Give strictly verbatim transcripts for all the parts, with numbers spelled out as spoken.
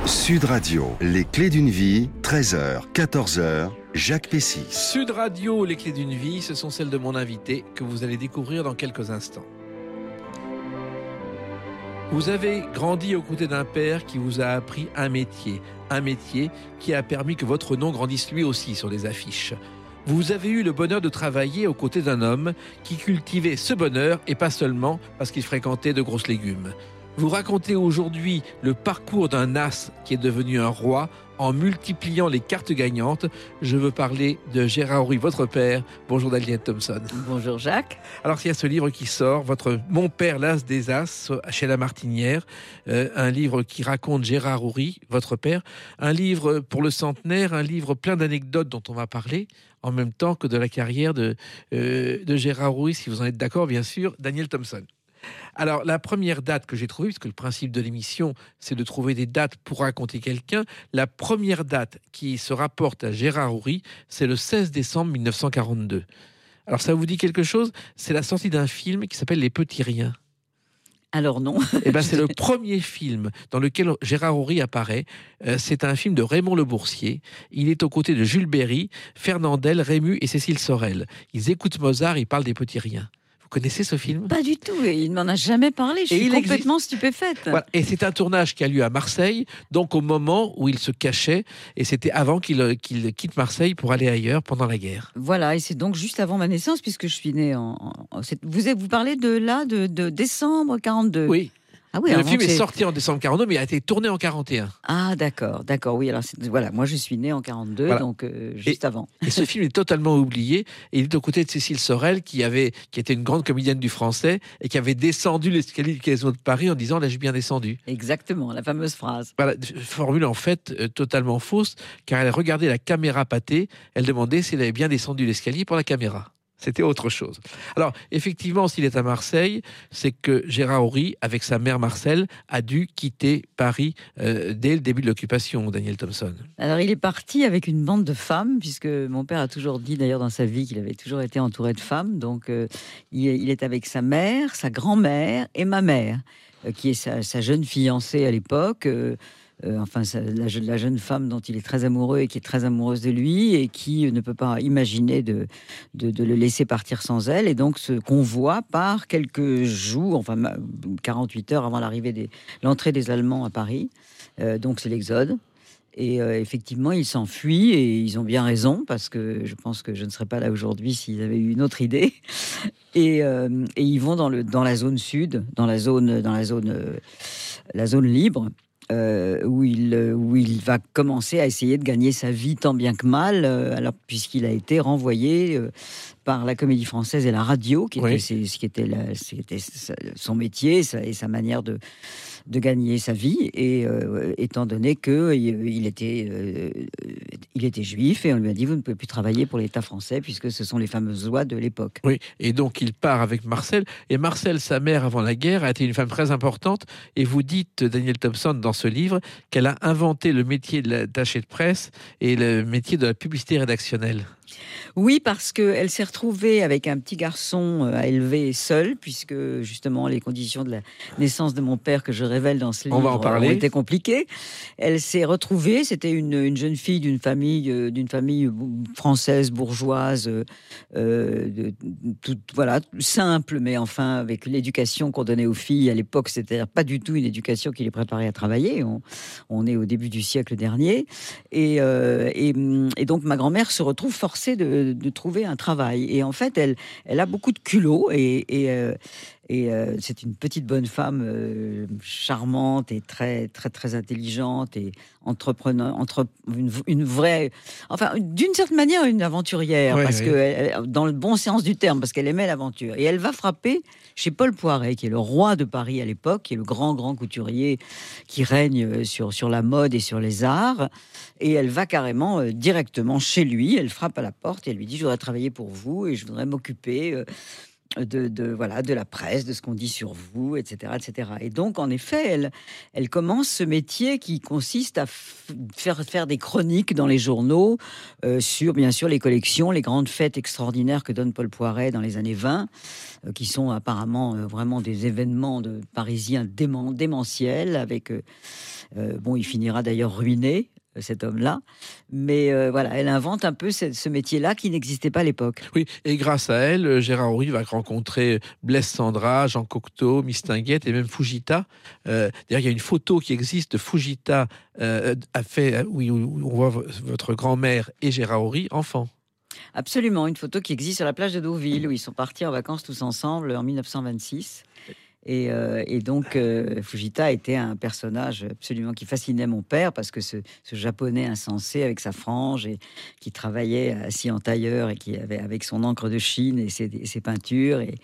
Sud Radio, les clés d'une vie, treize heures, quatorze heures, Jacques Pessy. Sud Radio, les clés d'une vie, ce sont celles de mon invité que vous allez découvrir dans quelques instants. Vous avez grandi aux côtés d'un père qui vous a appris un métier, un métier qui a permis que votre nom grandisse lui aussi sur les affiches. Vous avez eu le bonheur de travailler aux côtés d'un homme qui cultivait ce bonheur et pas seulement parce qu'il fréquentait de grosses légumes. Vous racontez aujourd'hui le parcours d'un as qui est devenu un roi en multipliant les cartes gagnantes. Je veux parler de Gérard Houry, votre père. Bonjour Daniel Thompson. Bonjour Jacques. Alors il y a ce livre qui sort, votre Mon père l'as des as, chez La Martinière, euh, un livre qui raconte Gérard Houry, votre père, un livre pour le centenaire, un livre plein d'anecdotes dont on va parler, en même temps que de la carrière de, euh, de Gérard Houry, si vous en êtes d'accord bien sûr, Daniel Thompson. Alors, la première date que j'ai trouvée, puisque le principe de l'émission, c'est de trouver des dates pour raconter quelqu'un, la première date qui se rapporte à Gérard Houry, c'est le seize décembre mille neuf cent quarante-deux. Alors, ça vous dit quelque chose ? C'est la sortie d'un film qui s'appelle Les Petits Riens. Alors non. Eh ben, c'est le premier film dans lequel Gérard Houry apparaît. Euh, c'est un film de Raymond Le Boursier. Il est aux côtés de Jules Berry, Fernandel, Rému et Cécile Sorel. Ils écoutent Mozart, ils parlent des Petits Riens. Vous connaissez ce film ? Pas du tout, et il ne m'en a jamais parlé, je et suis complètement existe... stupéfaite. Voilà. Et c'est un tournage qui a lieu à Marseille, donc au moment où il se cachait, et c'était avant qu'il, qu'il quitte Marseille pour aller ailleurs pendant la guerre. Voilà, et c'est donc juste avant ma naissance, puisque je suis née en... en vous, vous parlez de là, de, de décembre quarante-deux. Oui. Ah oui, le alors film c'est... est sorti en décembre quarante-deux, mais il a été tourné en quarante et un. Ah d'accord, d'accord, oui. Alors c'est... voilà, moi je suis née en quarante-deux, voilà. donc euh, juste et, avant. Et ce film est totalement oublié. Et il est aux côtés de Cécile Sorel, qui avait, qui était une grande comédienne du français et qui avait descendu l'escalier du Casino de Paris en disant "Là, j'ai bien descendu". Exactement, la fameuse phrase. Voilà, formule en fait euh, totalement fausse, car elle regardait la caméra pâtée. Elle demandait si elle avait bien descendu l'escalier pour la caméra. C'était autre chose. Alors, effectivement, s'il est à Marseille, c'est que Gérard Houry, avec sa mère Marcelle, a dû quitter Paris euh, dès le début de l'occupation, Daniel Thompson. Alors, il est parti avec une bande de femmes, puisque mon père a toujours dit, d'ailleurs, dans sa vie, qu'il avait toujours été entouré de femmes. Donc, euh, il, il est avec sa mère, sa grand-mère et ma mère, euh, qui est sa, sa jeune fiancée à l'époque. Euh, Euh, enfin, la, la jeune femme dont il est très amoureux et qui est très amoureuse de lui et qui ne peut pas imaginer de, de, de le laisser partir sans elle. Et donc, ce convoi part quelques jours, enfin quarante-huit heures avant l'arrivée des, l'entrée des Allemands à Paris. Euh, donc, c'est l'Exode. Et euh, effectivement, ils s'enfuient et ils ont bien raison parce que je pense que je ne serais pas là aujourd'hui s'ils avaient eu une autre idée. Et, euh, et ils vont dans, le, dans la zone sud, dans la zone, dans la zone, euh, la zone libre. Euh, où, il, où il va commencer à essayer de gagner sa vie tant bien que mal, euh, alors, puisqu'il a été renvoyé euh, par la Comédie Française et la radio, qui était, oui. c'est, ce qui était, la, ce qui était son métier sa, et sa manière de, de gagner sa vie. Et euh, étant donné qu'il était, euh, il était juif, et on lui a dit « Vous ne pouvez plus travailler pour l'État français, puisque ce sont les fameuses lois de l'époque. » Oui, et donc il part avec Marcel. Et Marcel, sa mère, avant la guerre, a été une femme très importante. Et vous dites, Daniel Thompson, dans ce livre, qu'elle a inventé le métier de l'attaché de presse et le métier de la publicité rédactionnelle. Oui, parce qu'elle s'est retrouvée avec un petit garçon à élever seul, puisque justement les conditions de la naissance de mon père que je révèle dans ce livre On va en parler. ont été compliquées. Elle s'est retrouvée, c'était une, une jeune fille d'une famille, d'une famille française bourgeoise, euh, de, toute, voilà, simple, mais enfin avec l'éducation qu'on donnait aux filles à l'époque, c'est-à-dire pas du tout une éducation qui les préparait à travailler. On, on est au début du siècle dernier, et, euh, et, et donc ma grand-mère se retrouve forcée de, de trouver un travail. Et en fait, elle, elle a beaucoup de culot et, et, euh, et euh, c'est une petite bonne femme euh, charmante et très, très, très intelligente et entrepreneur, entre, une, une vraie, enfin, d'une certaine manière, une aventurière, oui, parce oui. que elle, dans le bon sens du terme, parce qu'elle aimait l'aventure. Et elle va frapper chez Paul Poiret, qui est le roi de Paris à l'époque, qui est le grand, grand couturier qui règne sur, sur la mode et sur les arts. Et elle va carrément euh, directement chez lui, elle frappe à la porte et elle lui dit « Je voudrais travailler pour vous et je voudrais m'occuper euh, de, de, voilà, de la presse, de ce qu'on dit sur vous, et cetera, et cetera. Et donc, en effet, elle, elle commence ce métier qui consiste à f- faire, faire des chroniques dans les journaux euh, sur, bien sûr, les collections, les grandes fêtes extraordinaires que donne Paul Poiret dans les années vingt, euh, qui sont apparemment euh, vraiment des événements de parisiens dément, démentiels. Avec, euh, euh, bon, il finira d'ailleurs ruiné, cet homme-là. Mais euh, voilà, elle invente un peu ce, ce métier-là qui n'existait pas à l'époque. Oui, et grâce à elle, Gérard Houry va rencontrer Blaise Sandra, Jean Cocteau, Mistinguett et même Fujita. Euh, D'ailleurs, il y a une photo qui existe de Fujita euh, a fait, oui, où on voit votre grand-mère et Gérard Houry enfant. Absolument, une photo qui existe sur la plage de Deauville, où ils sont partis en vacances tous ensemble en mille neuf cent vingt-six. Et, euh, et donc, euh, Fujita était un personnage absolument qui fascinait mon père, parce que ce, ce japonais insensé avec sa frange et qui travaillait assis en tailleur et qui avait avec son encre de Chine et ses, et ses peintures et,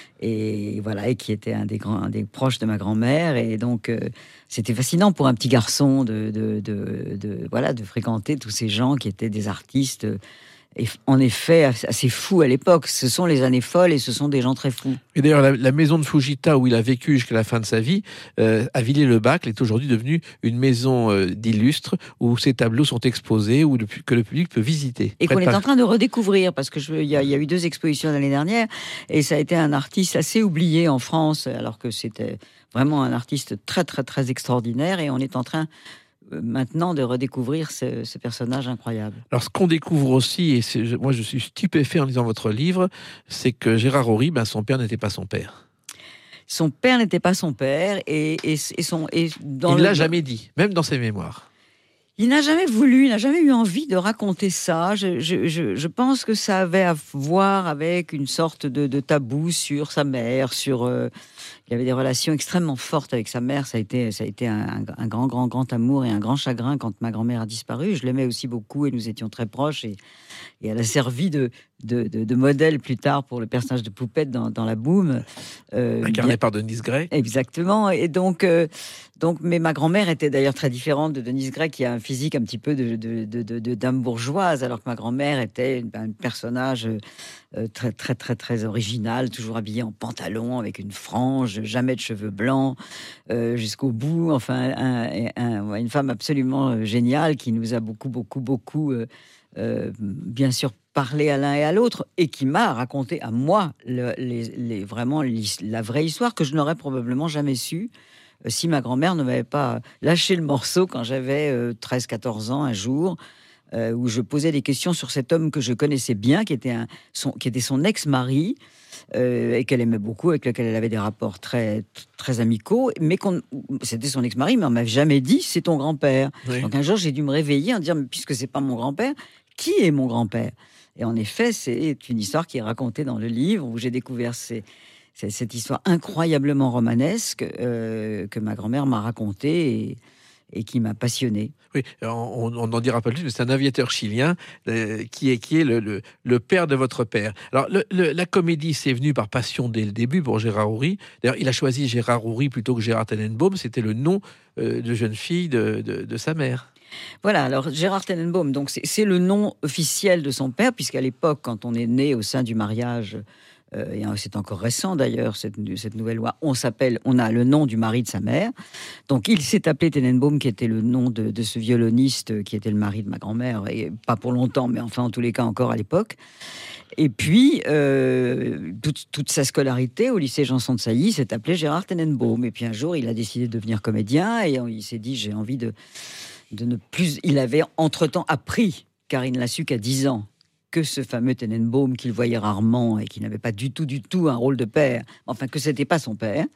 et voilà, et qui était un des grands, un des proches de ma grand-mère. Et donc, euh, c'était fascinant pour un petit garçon de, de, de, de voilà de fréquenter tous ces gens qui étaient des artistes. Et en effet, assez fou à l'époque. Ce sont les années folles et ce sont des gens très fous. Et d'ailleurs, la, la maison de Fujita, où il a vécu jusqu'à la fin de sa vie, euh, à Villers-le-Bac, est aujourd'hui devenue une maison euh, d'illustres, où ses tableaux sont exposés, où le, que le public peut visiter. Et qu'on est Par... en train de redécouvrir, parce que il y, y a eu deux expositions l'année dernière, et ça a été un artiste assez oublié en France, alors que c'était vraiment un artiste très, très, très extraordinaire, et on est en train maintenant de redécouvrir ce, ce personnage incroyable. Alors, ce qu'on découvre aussi, et c'est, moi je suis stupéfait en lisant votre livre, c'est que Gérard Houry, ben, son père n'était pas son père. Son père n'était pas son père, et, et, et son... Et dans il ne le... l'a jamais dit, même dans ses mémoires. Il n'a jamais voulu, il n'a jamais eu envie de raconter ça. Je, je, je, je pense que ça avait à voir avec une sorte de, de tabou sur sa mère, sur... Euh, il avait des relations extrêmement fortes avec sa mère. Ça a été, ça a été un, un grand, grand, grand amour et un grand chagrin quand ma grand-mère a disparu. Je l'aimais aussi beaucoup et nous étions très proches. Et, et elle a servi de, de, de, de modèle plus tard pour le personnage de Poupette dans, dans La Boum. Euh, Incarné bien... par Denise Gray. Exactement. Et donc, euh, donc, mais ma grand-mère était d'ailleurs très différente de Denise Gray, qui a un physique un petit peu de, de, de, de, de dame bourgeoise, alors que ma grand-mère était un personnage euh, très, très, très, très original, toujours habillée en pantalon, avec une frange, jamais de cheveux blancs, euh, jusqu'au bout. Enfin, un, un, une femme absolument géniale qui nous a beaucoup, beaucoup, beaucoup, euh, euh, bien sûr, parlé à l'un et à l'autre, et qui m'a raconté à moi le, les, les, vraiment la vraie histoire que je n'aurais probablement jamais su euh, si ma grand-mère ne m'avait pas lâché le morceau quand j'avais euh, treize quatorze ans un jour, euh, où je posais des questions sur cet homme que je connaissais bien, qui était, un, son, qui était son ex-mari, euh, et qu'elle aimait beaucoup, avec lequel elle avait des rapports très, très amicaux, mais qu'on, c'était son ex-mari, mais on ne m'avait jamais dit « c'est ton grand-père oui. ». Donc un jour, j'ai dû me réveiller en disant « puisque ce n'est pas mon grand-père, qui est mon grand-père ?» Et en effet, c'est une histoire qui est racontée dans le livre, où j'ai découvert ces, ces, cette histoire incroyablement romanesque euh, que ma grand-mère m'a racontée et, et qui m'a passionné. Oui, on n'en dira pas plus, mais c'est un aviateur chilien euh, qui est, qui est le, le, le père de votre père. Alors, le, le, la comédie, c'est venu par passion dès le début pour Gérard Houry. D'ailleurs, il a choisi Gérard Houry plutôt que Gérard Tenenbaum. C'était le nom euh, de jeune fille de, de, de sa mère. Voilà, alors Gérard Tenenbaum, donc c'est, c'est le nom officiel de son père, puisqu'à l'époque, quand on est né au sein du mariage, euh, et c'est encore récent d'ailleurs, cette, cette nouvelle loi, on s'appelle, on a le nom du mari de sa mère. Donc il s'est appelé Tenenbaum, qui était le nom de, de ce violoniste qui était le mari de ma grand-mère, et pas pour longtemps, mais enfin en tous les cas encore à l'époque. Et puis, euh, toute, toute sa scolarité au lycée Janson de Sailly s'est appelé Gérard Tenenbaum. Et puis un jour, il a décidé de devenir comédien, et il s'est dit, j'ai envie de... de ne plus... Il avait entre-temps appris, car il ne l'a su qu'à dix ans, que ce fameux Tenenbaum qu'il voyait rarement et qui n'avait pas du tout, du tout un rôle de père, enfin que c'était pas son père.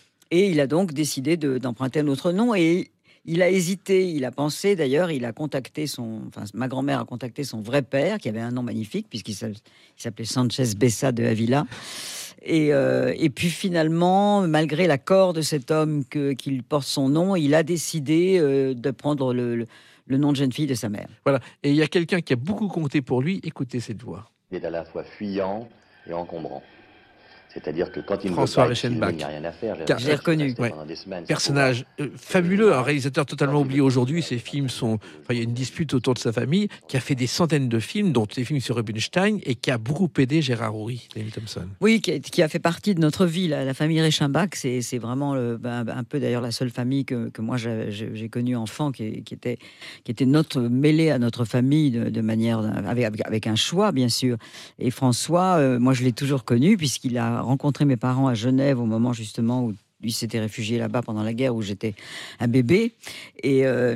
Et il a donc décidé de, d'emprunter un autre nom, et il a hésité, il a pensé, d'ailleurs, il a contacté son... Enfin, ma grand-mère a contacté son vrai père, qui avait un nom magnifique, puisqu'il s'appelait Sanchez Bessa de Avila. Et, euh, et puis finalement, malgré l'accord de cet homme que, qu'il porte son nom, il a décidé euh, de prendre le, le, le nom de jeune fille de sa mère. Voilà. Et il y a quelqu'un qui a beaucoup compté pour lui. Écoutez cette voix. Il est à la fois fuyant et encombrant. C'est-à-dire que quand il François ne veut pas être filmé, Reichenbach. il n'y a rien à faire. Car- Je l'ai reconnu. Ouais. Pendant des semaines, sans Personnage pouvoir- euh, fabuleux, un réalisateur totalement oublié aujourd'hui. Ses films sont. Enfin, il y a une dispute autour de sa famille, qui a fait des centaines de films, dont des films sur Rubinstein, et qui a beaucoup aidé Gérard Houry, Daniel Thompson. Oui, qui a, qui a fait partie de notre vie. La, la famille Reichenbach, c'est, c'est vraiment le, ben, un peu d'ailleurs la seule famille que, que moi j'ai, j'ai connue enfant, qui, qui, était, qui était notre, mêlée à notre famille de, de manière. Avec, avec, avec un choix, bien sûr. Et François, euh, moi je l'ai toujours connu, puisqu'il a rencontré mes parents à Genève au moment justement où lui s'était réfugié là-bas pendant la guerre, où j'étais un bébé. Et, euh,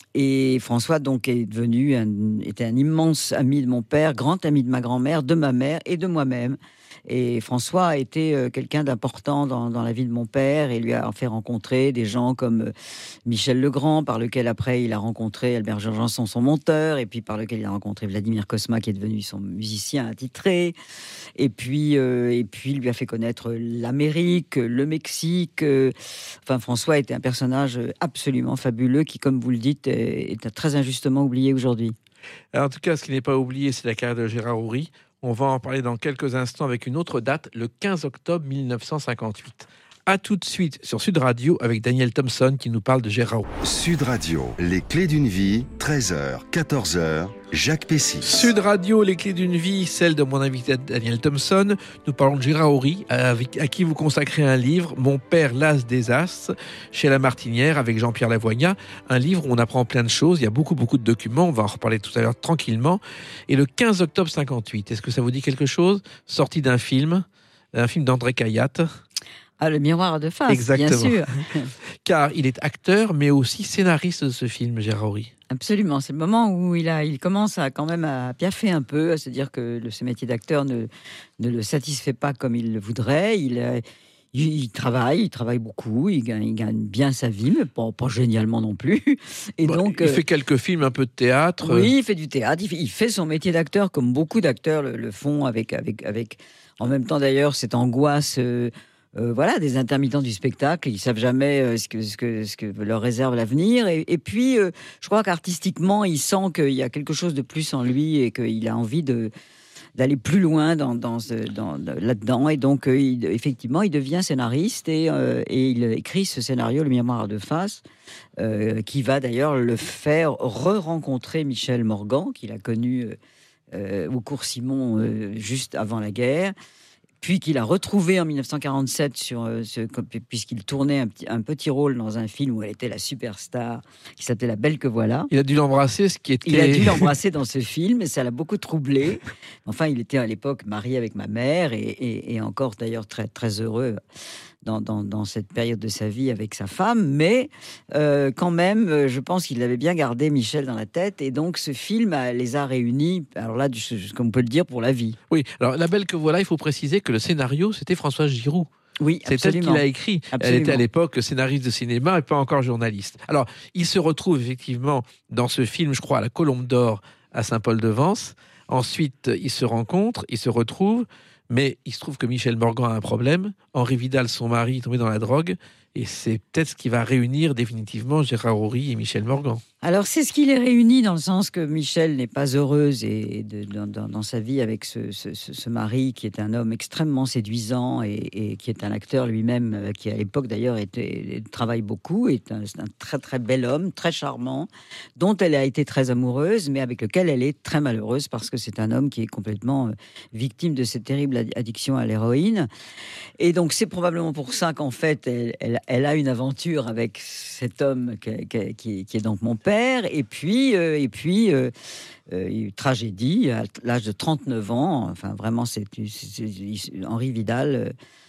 et François donc est devenu un, était un immense ami de mon père, grand ami de ma grand-mère, de ma mère et de moi-même. Et François a été euh, quelqu'un d'important dans, dans la vie de mon père et lui a fait rencontrer des gens comme euh, Michel Legrand, par lequel après il a rencontré Albert Jean-Janson, son monteur, et puis par lequel il a rencontré Vladimir Cosma, qui est devenu son musicien attitré. Et puis, euh, et puis il lui a fait connaître l'Amérique, le Mexique. Euh, enfin, François était un personnage absolument fabuleux qui, comme vous le dites, est, est très injustement oublié aujourd'hui. Alors, en tout cas, ce qui n'est pas oublié, c'est la carrière de Gérard Houry. On va en parler dans quelques instants avec une autre date, le quinze octobre mille neuf cent cinquante-huit. A tout de suite sur Sud Radio avec Daniel Thompson qui nous parle de Gérard Houry. Sud Radio, les clés d'une vie, treize heures, quatorze heures, Jacques Pessy. Sud Radio, les clés d'une vie, celle de mon invité Daniel Thompson. Nous parlons de Gérard Houry, avec, à qui vous consacrez un livre, Mon père, l'as des as, chez La Martinière, avec Jean-Pierre Lavoignat. Un livre où on apprend plein de choses. Il y a beaucoup, beaucoup de documents. On va en reparler tout à l'heure tranquillement. Et le quinze octobre cinquante-huit, est-ce que ça vous dit quelque chose? Sorti d'un film, un film d'André Cayatte. Ah, le miroir de face, Exactement. bien sûr. Car il est acteur, mais aussi scénariste de ce film, Gérard Houry. Absolument, c'est le moment où il, a, il commence à quand même à piaffer un peu, à se dire que le, ce métier d'acteur ne, ne le satisfait pas comme il le voudrait. Il, euh, il, il travaille, il travaille beaucoup, il gagne, il gagne bien sa vie, mais pas, pas génialement non plus. Et Bon, donc, il euh, fait quelques films, un peu de théâtre. oui, il fait du théâtre, il fait, il fait son métier d'acteur comme beaucoup d'acteurs le, le font, avec, avec, avec, en même temps d'ailleurs, cette angoisse... Euh, Euh, voilà, des intermittents du spectacle, ils savent jamais euh, ce, que, ce, que, ce que leur réserve l'avenir. Et, et puis, euh, je crois qu'artistiquement, il sent qu'il y a quelque chose de plus en lui et qu'il a envie de, d'aller plus loin dans, dans, ce, dans, là-dedans. Et donc, euh, il, effectivement, il devient scénariste et, euh, et il écrit ce scénario, Le miroir de face, euh, qui va d'ailleurs le faire re-rencontrer Michel Morgan, qu'il a connu euh, au Cours Simon euh, juste avant la guerre. Puis qu'il a retrouvé en mille neuf cent quarante-sept, sur, euh, ce, puisqu'il tournait un petit, un petit rôle dans un film où elle était la superstar, qui s'appelait La Belle que voilà. Il a dû l'embrasser, ce qui était... Il a dû l'embrasser dans ce film, et ça l'a beaucoup troublé. Enfin, il était à l'époque marié avec ma mère, et, et, et encore d'ailleurs très, très heureux dans, dans, dans cette période de sa vie avec sa femme. Mais euh, quand même, je pense qu'il avait bien gardé Michel dans la tête, et donc ce film a, les a réunis, alors là, comme on peut le dire, pour la vie. Oui, alors La Belle que voilà, il faut préciser que le scénario, c'était Françoise Giroud. Oui, c'est elle qui l'a écrit. Absolument. Elle était à l'époque scénariste de cinéma et pas encore journaliste. Alors, il se retrouve effectivement dans ce film, je crois, à la Colombe d'Or à Saint-Paul-de-Vence. Ensuite, ils se rencontrent, ils se retrouvent, mais il se trouve que Michel Morgan a un problème. Henri Vidal, son mari, est tombé dans la drogue. Et c'est peut-être ce qui va réunir définitivement Gérard Houry et Michel Morgan. Alors, c'est ce qui les réunit dans le sens que Michel n'est pas heureuse et de, dans, dans, dans sa vie avec ce, ce, ce mari qui est un homme extrêmement séduisant et, et qui est un acteur lui-même, qui à l'époque d'ailleurs était, travaille beaucoup, est un, un très très bel homme, très charmant, dont elle a été très amoureuse, mais avec lequel elle est très malheureuse parce que c'est un homme qui est complètement victime de cette terrible addiction à l'héroïne. Et donc, c'est probablement pour ça qu'en fait, elle, elle, elle a une aventure avec cet homme qui, qui, qui est donc mon père. Et puis, euh, et puis euh, euh, tragédie, à l'âge de trente-neuf ans, enfin vraiment, c'est, c'est, c'est Henri Vidal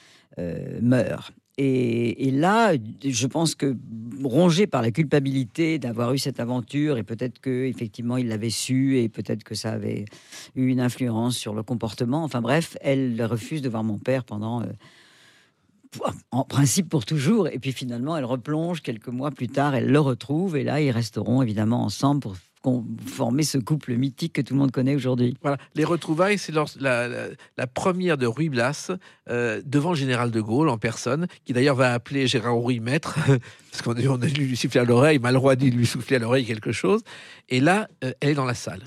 euh, meurt. Et, et là, je pense que rongé par la culpabilité d'avoir eu cette aventure, et peut-être que effectivement il l'avait su, et peut-être que ça avait eu une influence sur le comportement. Enfin bref, elle refuse de voir mon père pendant... Euh, en principe pour toujours, et puis finalement elle replonge quelques mois plus tard, elle le retrouve, et là ils resteront évidemment ensemble pour former ce couple mythique que tout le monde connaît aujourd'hui. Voilà, les retrouvailles, c'est la, la, la première de Ruy Blas euh, devant le général de Gaulle en personne, qui d'ailleurs va appeler Gérard Houry maître, parce qu'on a dû lui souffler à l'oreille, Malraux a dû lui souffler à l'oreille quelque chose, et là, euh, elle est dans la salle.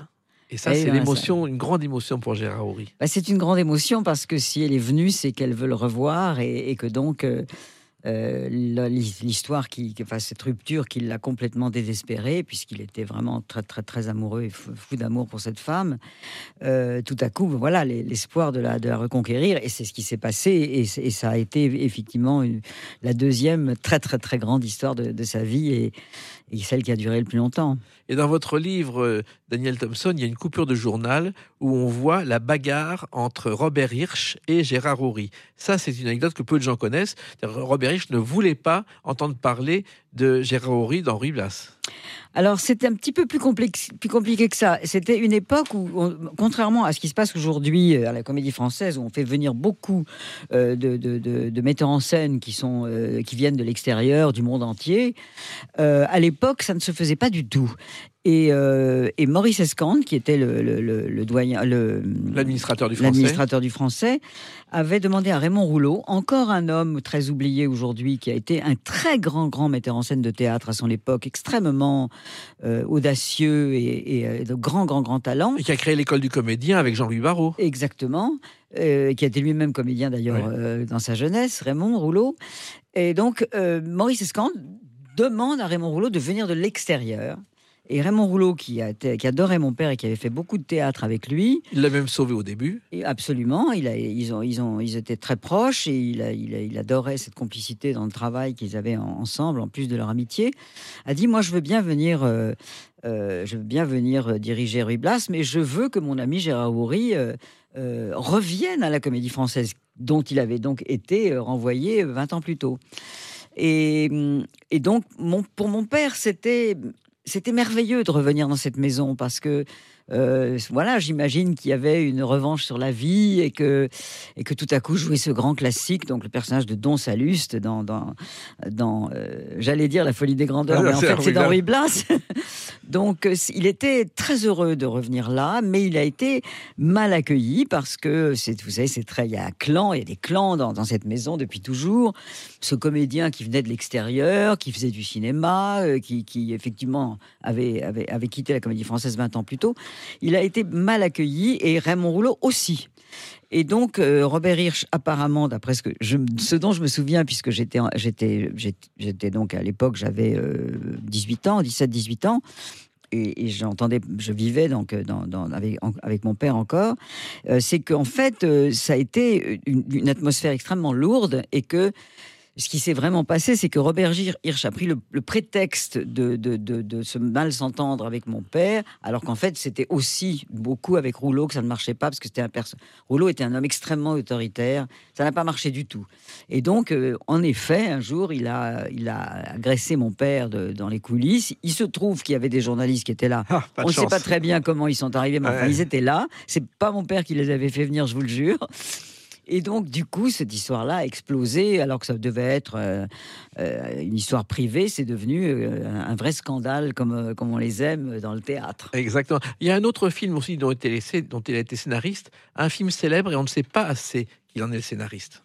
Et ça, Et c'est ben, l'émotion, une grande émotion pour Gérard Houry. Bah, c'est une grande émotion parce que si elle est venue, c'est qu'elle veut le revoir et, et que donc euh, euh, l'histoire, qui, enfin, cette rupture qui l'a complètement désespéré, puisqu'il était vraiment très, très, très amoureux et fou, fou d'amour pour cette femme, euh, tout à coup, voilà, l'espoir de la, de la reconquérir. Et c'est ce qui s'est passé. Et, et ça a été effectivement une, la deuxième très, très, très grande histoire de, de sa vie et, et celle qui a duré le plus longtemps. Et dans votre livre, Daniel Thompson, il y a une coupure de journal où on voit la bagarre entre Robert Hirsch et Gérard Houry. Ça, c'est une anecdote que peu de gens connaissent. Robert Hirsch ne voulait pas entendre parler de Gérard Houry dans Ruy Blas. Alors, c'était un petit peu plus, complexe, plus compliqué que ça. C'était une époque où, on, contrairement à ce qui se passe aujourd'hui à la Comédie Française, où on fait venir beaucoup euh, de, de, de, de metteurs en scène qui, sont, euh, qui viennent de l'extérieur, du monde entier, euh, à l'époque, ça ne se faisait pas du tout. Et, euh, et Maurice Escande, qui était le, le, le, le doyen, le, l'administrateur du français. l'administrateur du français, avait demandé à Raymond Rouleau, encore un homme très oublié aujourd'hui, qui a été un très grand, grand metteur en scène de théâtre à son époque, extrêmement euh, audacieux et, et de grand, grand, grand talent. Et qui a créé l'école du comédien avec Jean-Louis Barrault. Exactement. Euh, qui a été lui-même comédien d'ailleurs oui. euh, dans sa jeunesse, Raymond Rouleau. Et donc, euh, Maurice Escande demande à Raymond Rouleau de venir de l'extérieur. Et Raymond Rouleau, qui, a été, qui adorait mon père et qui avait fait beaucoup de théâtre avec lui. Il l'a même sauvé au début. Et absolument. Il a, ils, ont, ils, ont, ils étaient très proches et il, a, il, a, il adorait cette complicité dans le travail qu'ils avaient en, ensemble, en plus de leur amitié. A dit, moi, je veux bien venir, euh, euh, je veux bien venir diriger Ruy Blas, mais je veux que mon ami Gérard Houry euh, euh, revienne à la Comédie Française, dont il avait donc été renvoyé vingt ans plus tôt. Et, et donc, mon, pour mon père, c'était... C'était merveilleux de revenir dans cette maison parce que, euh, voilà, j'imagine qu'il y avait une revanche sur la vie et que, et que tout à coup jouait ce grand classique, donc le personnage de Don Salluste dans, dans, dans euh, j'allais dire La Folie des Grandeurs, ah, mais en fait c'est dans Ruy Blas. Donc il était très heureux de revenir là, mais il a été mal accueilli parce que, c'est, vous savez, c'est très, il y a un clan, il y a des clans dans, dans cette maison depuis toujours. Ce comédien qui venait de l'extérieur, qui faisait du cinéma, euh, qui, qui effectivement avait, avait, avait quitté la Comédie Française vingt ans plus tôt, il a été mal accueilli et Raymond Rouleau aussi. Et donc, euh, Robert Hirsch, apparemment, d'après ce, que je, ce dont je me souviens, puisque j'étais, j'étais, j'étais, j'étais donc à l'époque, j'avais euh, dix-huit ans, dix-sept dix-huit ans, et, et j'entendais, je vivais donc dans, dans, avec, en, avec mon père encore, euh, c'est qu'en fait, euh, ça a été une, une atmosphère extrêmement lourde et que ce qui s'est vraiment passé, c'est que Robert Hirsch a pris le, le prétexte de, de, de, de se mal s'entendre avec mon père, alors qu'en fait, c'était aussi beaucoup avec Rouleau que ça ne marchait pas, parce que c'était un perso... Rouleau était un homme extrêmement autoritaire, ça n'a pas marché du tout. Et donc, euh, en effet, un jour, il a, il a agressé mon père de, dans les coulisses. Il se trouve qu'il y avait des journalistes qui étaient là. Ah, on ne sait pas très bien comment ils sont arrivés, mais enfin, ouais. Ils étaient là. C'est pas mon père qui les avait fait venir, je vous le jure. Et donc, du coup, cette histoire-là a explosé, alors que ça devait être euh, euh, une histoire privée. C'est devenu euh, un vrai scandale, comme, euh, comme on les aime dans le théâtre. Exactement. Il y a un autre film aussi dont il, est, dont il a été scénariste, un film célèbre, et on ne sait pas assez qu'il en est le scénariste.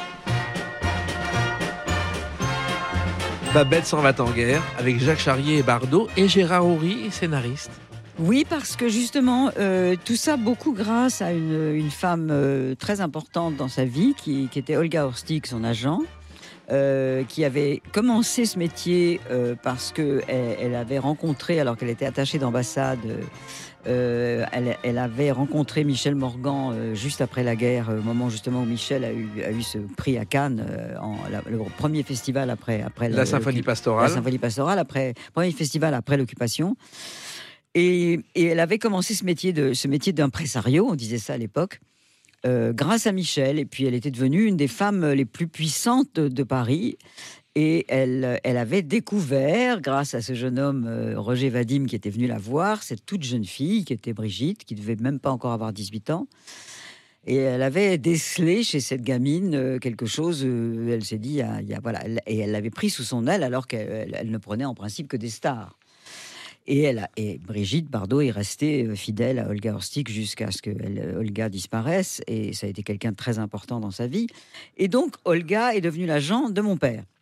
Babette s'en va en guerre, avec Jacques Charrier et Bardot, et Gérard Houry, scénariste. Oui, parce que justement, euh, tout ça beaucoup grâce à une, une femme euh, très importante dans sa vie, qui, qui était Olga Horstig, son agent, euh, qui avait commencé ce métier euh, parce qu'elle elle avait rencontré, alors qu'elle était attachée d'ambassade, euh, elle, elle avait rencontré Michel Morgan euh, juste après la guerre, au moment justement où Michel a eu, a eu ce prix à Cannes, euh, en, la, le premier festival après, après la, la symphonie pastorale. La symphonie pastorale, après, premier festival après l'occupation. Et, et elle avait commencé ce métier, de, ce métier d'impresario, on disait ça à l'époque, euh, grâce à Michel. Et puis elle était devenue une des femmes les plus puissantes de, de Paris. Et elle, elle avait découvert, grâce à ce jeune homme, euh, Roger Vadim, qui était venu la voir, cette toute jeune fille, qui était Brigitte, qui ne devait même pas encore avoir dix-huit ans. Et elle avait décelé chez cette gamine euh, quelque chose, euh, elle s'est dit, il y a, il y a, voilà, elle, et elle l'avait pris sous son aile, alors qu'elle elle ne prenait en principe que des stars. Et, elle a, et Brigitte Bardot est restée fidèle à Olga Horstig jusqu'à ce que elle, Olga disparaisse. Et ça a été quelqu'un de très important dans sa vie. Et donc, Olga est devenue l'agent de mon père.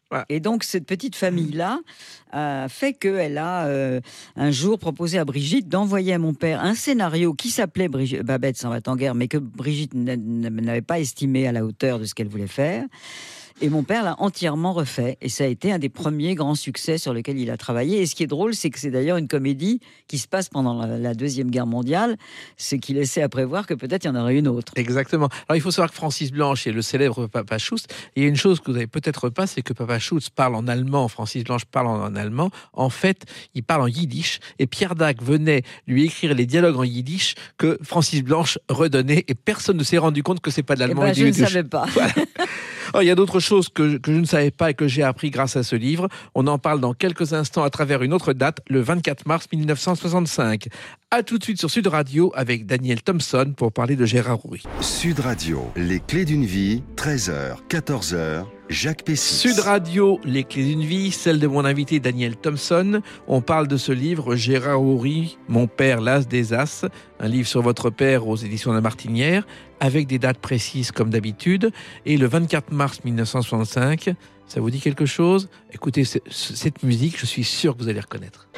Voilà. Et donc, cette petite famille-là a fait qu'elle a euh, un jour proposé à Brigitte d'envoyer à mon père un scénario qui s'appelait Brigitte, Babette s'en va en guerre, mais que Brigitte n'avait pas estimé à la hauteur de ce qu'elle voulait faire. Et mon père l'a entièrement refait. Et ça a été un des premiers grands succès sur lesquels il a travaillé. Et ce qui est drôle, c'est que c'est d'ailleurs une comédie qui se passe pendant la, la Deuxième Guerre mondiale, ce qui laissait à prévoir que peut-être il y en aurait une autre. Exactement. Alors il faut savoir que Francis Blanche est le célèbre Papa Schutz. Et il y a une chose que vous n'avez peut-être pas, c'est que Papa Schutz parle en allemand, Francis Blanche parle en, en allemand. En fait, il parle en yiddish. Et Pierre Dac venait lui écrire les dialogues en yiddish que Francis Blanche redonnait. Et personne ne s'est rendu compte que c'est pas de l'allemand. Eh ben, je ne savais pas. Voilà. Alors, il y a d'autres choses que, que je ne savais pas et que j'ai appris grâce à ce livre. On en parle dans quelques instants à travers une autre date, le vingt-quatre mars mille neuf cent soixante-cinq. A tout de suite sur Sud Radio avec Daniel Thompson pour parler de Gérard Houry. Sud Radio, les clés d'une vie, treize heures, quatorze heures, Jacques Pessis. Sud Radio, les clés d'une vie, celle de mon invité Daniel Thompson. On parle de ce livre, Gérard Houry, Mon père, l'as des as, un livre sur votre père aux éditions de La Martinière, avec des dates précises comme d'habitude. Et le vingt-quatre mars mille neuf cent soixante-cinq, ça vous dit quelque chose? Écoutez cette musique, je suis sûr que vous allez reconnaître.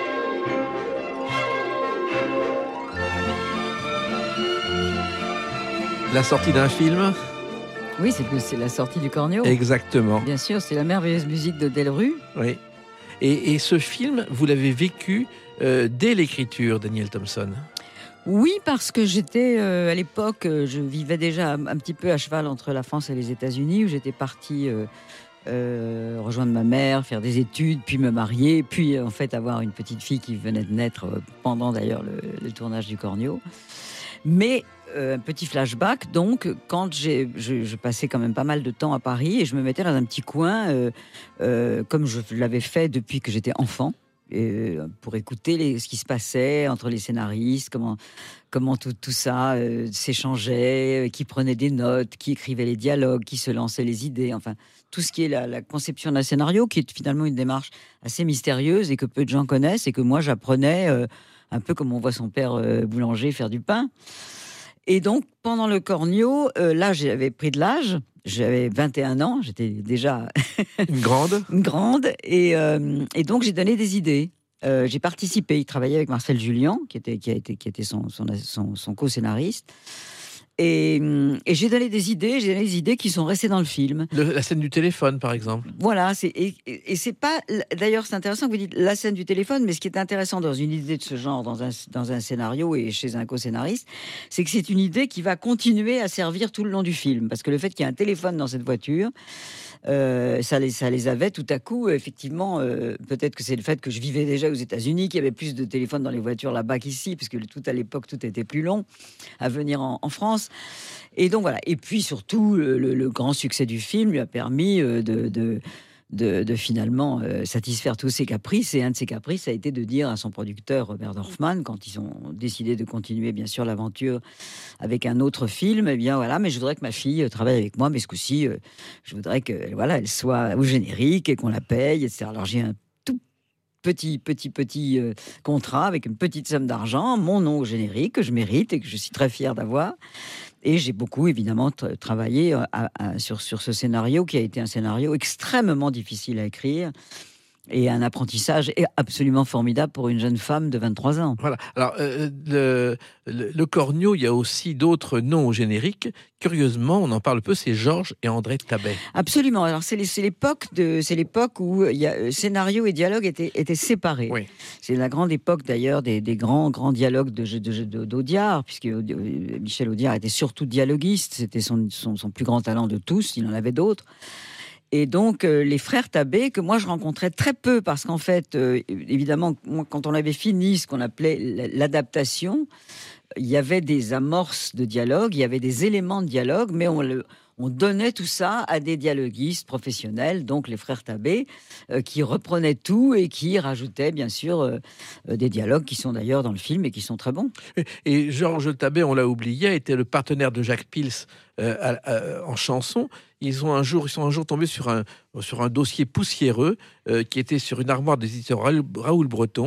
La sortie d'un film. Oui, c'est, c'est la sortie du Cornio. Exactement. Bien sûr, c'est la merveilleuse musique de Delru. Oui. Et, et ce film, vous l'avez vécu euh, dès l'écriture, Daniel Thompson. Oui, parce que j'étais, euh, à l'époque, euh, je vivais déjà un, un petit peu à cheval entre la France et les États-Unis, où j'étais partie euh, euh, rejoindre ma mère, faire des études, puis me marier, puis en fait avoir une petite fille qui venait de naître euh, pendant d'ailleurs le, le tournage du Cornio. Mais euh, un petit flashback, donc, quand j'ai, je, je passais quand même pas mal de temps à Paris et je me mettais dans un petit coin, euh, euh, comme je l'avais fait depuis que j'étais enfant, et, euh, pour écouter les, ce qui se passait entre les scénaristes, comment, comment tout, tout ça euh, s'échangeait, euh, qui prenait des notes, qui écrivait les dialogues, qui se lançait les idées, enfin, tout ce qui est la, la conception d'un scénario, qui est finalement une démarche assez mystérieuse et que peu de gens connaissent et que moi j'apprenais... Euh, un peu comme on voit son père euh, boulanger faire du pain. Et donc, pendant le Cornio, euh, là, j'avais pris de l'âge. J'avais vingt et un ans. J'étais déjà... Une grande. Une grande. Et, euh, et donc, j'ai donné des idées. Euh, j'ai participé. Il travaillait avec Marcel Julien, qui était, qui a été, qui était son, son, son, son co-scénariste. Et, et j'ai donné des idées, j'ai donné des idées qui sont restées dans le film. Le, la scène du téléphone, par exemple. Voilà, c'est, et, et c'est pas... D'ailleurs, c'est intéressant que vous dites la scène du téléphone, mais ce qui est intéressant dans une idée de ce genre, dans un, dans un scénario et chez un co-scénariste, c'est que c'est une idée qui va continuer à servir tout le long du film. Parce que le fait qu'il y ait un téléphone dans cette voiture... Euh, ça, les, ça les avait tout à coup, effectivement, euh, peut-être que c'est le fait que je vivais déjà aux États-Unis, qu'il y avait plus de téléphones dans les voitures là-bas qu'ici, parce que tout à l'époque, tout était plus long à venir en, en France. Et donc voilà. Et puis surtout, le, le grand succès du film lui a permis euh, de... de De, de finalement euh, satisfaire tous ses caprices. Et un de ses caprices a été de dire à son producteur Robert Dorfman, quand ils ont décidé de continuer bien sûr l'aventure avec un autre film, eh bien voilà, mais je voudrais que ma fille travaille avec moi, mais ce coup-ci, euh, je voudrais que voilà, elle soit au générique et qu'on la paye, et cetera. Alors j'ai un tout petit, petit, petit euh, contrat avec une petite somme d'argent, mon nom au générique, que je mérite et que je suis très fier d'avoir. Et j'ai beaucoup, évidemment, t- travaillé à, à, sur, sur ce scénario, qui a été un scénario extrêmement difficile à écrire et un apprentissage absolument formidable pour une jeune femme de vingt-trois ans. Voilà. Alors, euh, le, le, le Cornio, il y a aussi d'autres noms au générique. Curieusement, on en parle peu, c'est Georges et André Tabet. Absolument. Alors, c'est, les, c'est, l'époque, de, c'est l'époque où il y a, scénario et dialogue étaient, étaient séparés. Oui. C'est la grande époque, d'ailleurs, des, des grands, grands dialogues de, de, de, d'Audiard, puisque Michel Audiard était surtout dialoguiste. C'était son, son, son plus grand talent de tous. Il en avait d'autres. Et donc, euh, les frères Tabet, que moi je rencontrais très peu, parce qu'en fait, euh, évidemment, moi, quand on avait fini ce qu'on appelait l'adaptation, il y avait des amorces de dialogue, il y avait des éléments de dialogue, mais on, le, on donnait tout ça à des dialoguistes professionnels, donc les frères Tabet, euh, qui reprenaient tout et qui rajoutaient, bien sûr, euh, des dialogues qui sont d'ailleurs dans le film et qui sont très bons. Et, et Georges Tabet, on l'a oublié, était le partenaire de Jacques Pils euh, à, à, en chanson. Ils, ont un jour, ils sont un jour tombés sur un, sur un dossier poussiéreux euh, qui était sur une armoire des éditeurs Raoul Breton.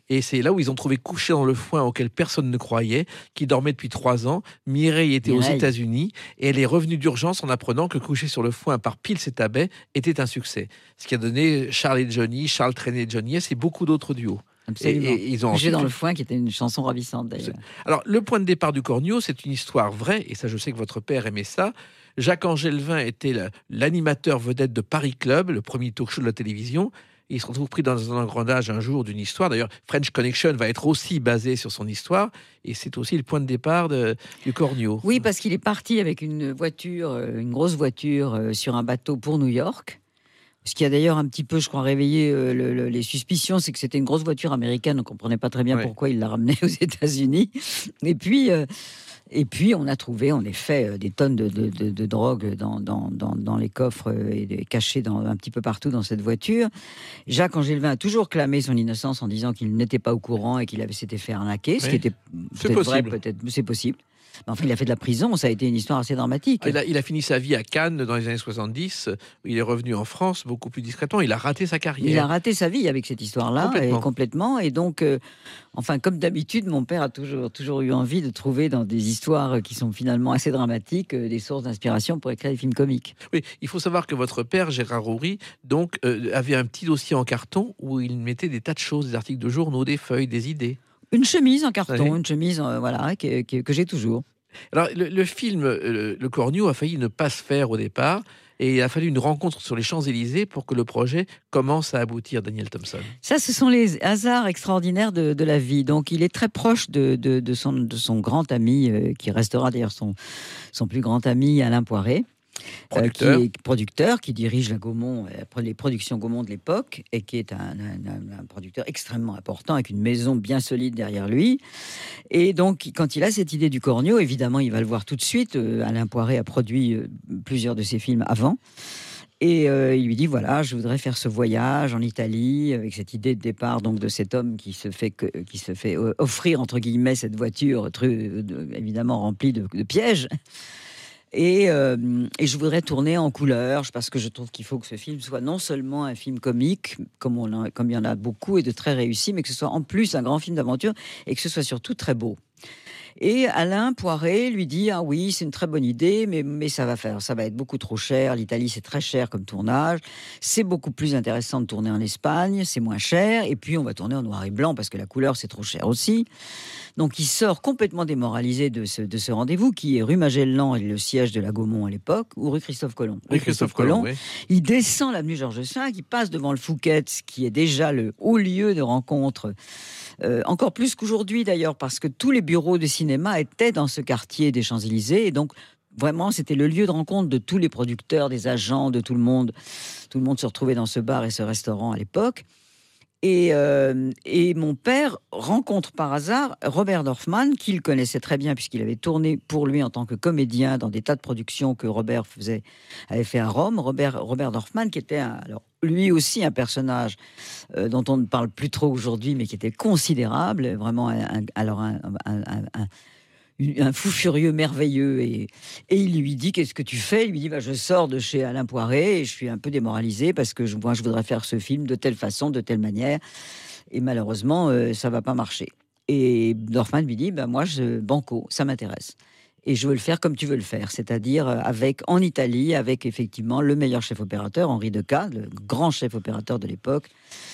Et c'est là où ils ont trouvé couché dans le foin auquel personne ne croyait, qui dormait depuis trois ans. Mireille était Mireille. aux États-Unis et elle est revenue d'urgence en apprenant que coucher sur le foin par Pils et Tabet était un succès. Ce qui a donné Charles et Johnny, Charles Trenet et Johnny S et beaucoup d'autres duos. Absolument. Et, et ils ont Couché ensuite... dans le foin, qui était une chanson ravissante d'ailleurs. Alors, le point de départ du Cornio, c'est une histoire vraie, et ça, je sais que votre père aimait ça. Jacques Angelvin était la- l'animateur vedette de Paris Club, le premier talk-show de la télévision. Il se retrouve pris dans un engrenage un jour d'une histoire. D'ailleurs, French Connection va être aussi basé sur son histoire, et c'est aussi le point de départ de- du Cornio. Oui, parce qu'il est parti avec une voiture, euh, une grosse voiture, euh, sur un bateau pour New York. Ce qui a d'ailleurs un petit peu, je crois, réveillé euh, le- le- les suspicions, c'est que c'était une grosse voiture américaine. On ne comprenait pas très bien Ouais. pourquoi il l'a ramenée aux États-Unis. Et puis, euh, et puis, on a trouvé, en effet, euh, des tonnes de, de- de- de drogue dans, dans- dans- dans les coffres euh, et de- cachées dans, un petit peu partout dans cette voiture. Jacques Angelvin a toujours clamé son innocence en disant qu'il n'était pas au courant et qu'il avait s'était fait arnaquer, ce Oui. qui était C'est peut-être vrai, possible. peut-être c'est possible. Mais enfin, il a fait de la prison, ça a été une histoire assez dramatique. Il a, il a fini sa vie à Cannes dans les années soixante-dix. Il est revenu en France beaucoup plus discrètement. Il a raté sa carrière. Il a raté sa vie avec cette histoire-là, Complètement. et complètement. Et donc, euh, enfin, comme d'habitude, mon père a toujours, toujours eu envie de trouver dans des histoires qui sont finalement assez dramatiques euh, des sources d'inspiration pour écrire des films comiques. Oui, il faut savoir que votre père, Gérard Houry, donc, euh, avait un petit dossier en carton où il mettait des tas de choses, des articles de journaux, des feuilles, des idées. Une chemise en carton, Oui. une chemise, euh, voilà, que, que- que j'ai toujours. Alors, le, le film euh, Le Cornio a failli ne pas se faire au départ, et il a fallu une rencontre sur les Champs-Élysées pour que le projet commence à aboutir, Daniel Thompson. Ça, ce sont les hasards extraordinaires de, de la vie. Donc, il est très proche de, de- de son, de son grand ami, euh, qui restera d'ailleurs son, son plus grand ami, Alain Poiret. Euh, Producteur. qui est producteur, qui dirige la Gaumont, euh, les productions Gaumont de l'époque, et qui est un, un- un- un producteur extrêmement important, avec une maison bien solide derrière lui. Et donc, quand il a cette idée du Cornio, évidemment, il va le voir tout de suite. Euh, Alain Poiret a produit euh, plusieurs de ses films avant. Et euh, il lui dit, voilà, je voudrais faire ce voyage en Italie, avec cette idée de départ donc de cet homme qui se fait, que, qui se fait euh, offrir, entre guillemets, cette voiture, tru- de- évidemment remplie de, de pièges. Et, euh, et je voudrais tourner en couleur, parce que je trouve qu'il faut que ce film soit non seulement un film comique, comme, on en- comme il y en a beaucoup et de très réussi, mais que ce soit en plus un grand film d'aventure et que ce soit surtout très beau. Et Alain Poiret lui dit, ah oui, c'est une très bonne idée, mais, mais ça va faire, ça va être beaucoup trop cher. L'Italie, c'est très cher comme tournage. C'est beaucoup plus intéressant de tourner en Espagne, c'est moins cher. Et puis, on va tourner en noir et blanc parce que la couleur, c'est trop cher aussi. Donc, il sort complètement démoralisé de ce, de ce rendez-vous, qui est rue Magellan, et le siège de la Gaumont à l'époque, ou rue Christophe Colomb. Oui, Christophe Colomb, oui. Il descend l'avenue Georges V, il passe devant le Fouquet's, qui est déjà le haut lieu de rencontre, euh, encore plus qu'aujourd'hui d'ailleurs, parce que tous les bureaux de cinéma étaient dans ce quartier des Champs-Élysées, et donc vraiment c'était le lieu de rencontre de tous les producteurs, des agents, de tout le monde. Tout le monde se retrouvait dans ce bar et ce restaurant à l'époque. Et, euh, et mon père rencontre par hasard Robert Dorfman, qu'il connaissait très bien puisqu'il avait tourné pour lui en tant que comédien dans des tas de productions que Robert faisait, avait fait à Rome. Robert, Robert Dorfman, qui était un, alors, lui aussi un personnage euh, dont on ne parle plus trop aujourd'hui, mais qui était considérable, vraiment un, un- alors un, un- un- un- un fou furieux merveilleux, et, et il lui dit, qu'est-ce que tu fais? Il lui dit, bah, je sors de chez Alain Poiret et je suis un peu démoralisé parce que je, moi, je voudrais faire ce film de telle façon, de telle manière, et malheureusement euh, ça va pas marcher. Et Dorfman lui dit, bah, moi je, banco, ça m'intéresse et je veux le faire comme tu veux le faire, c'est-à-dire avec, en Italie, avec effectivement le meilleur chef opérateur, Henri Decazes, le grand chef opérateur de l'époque.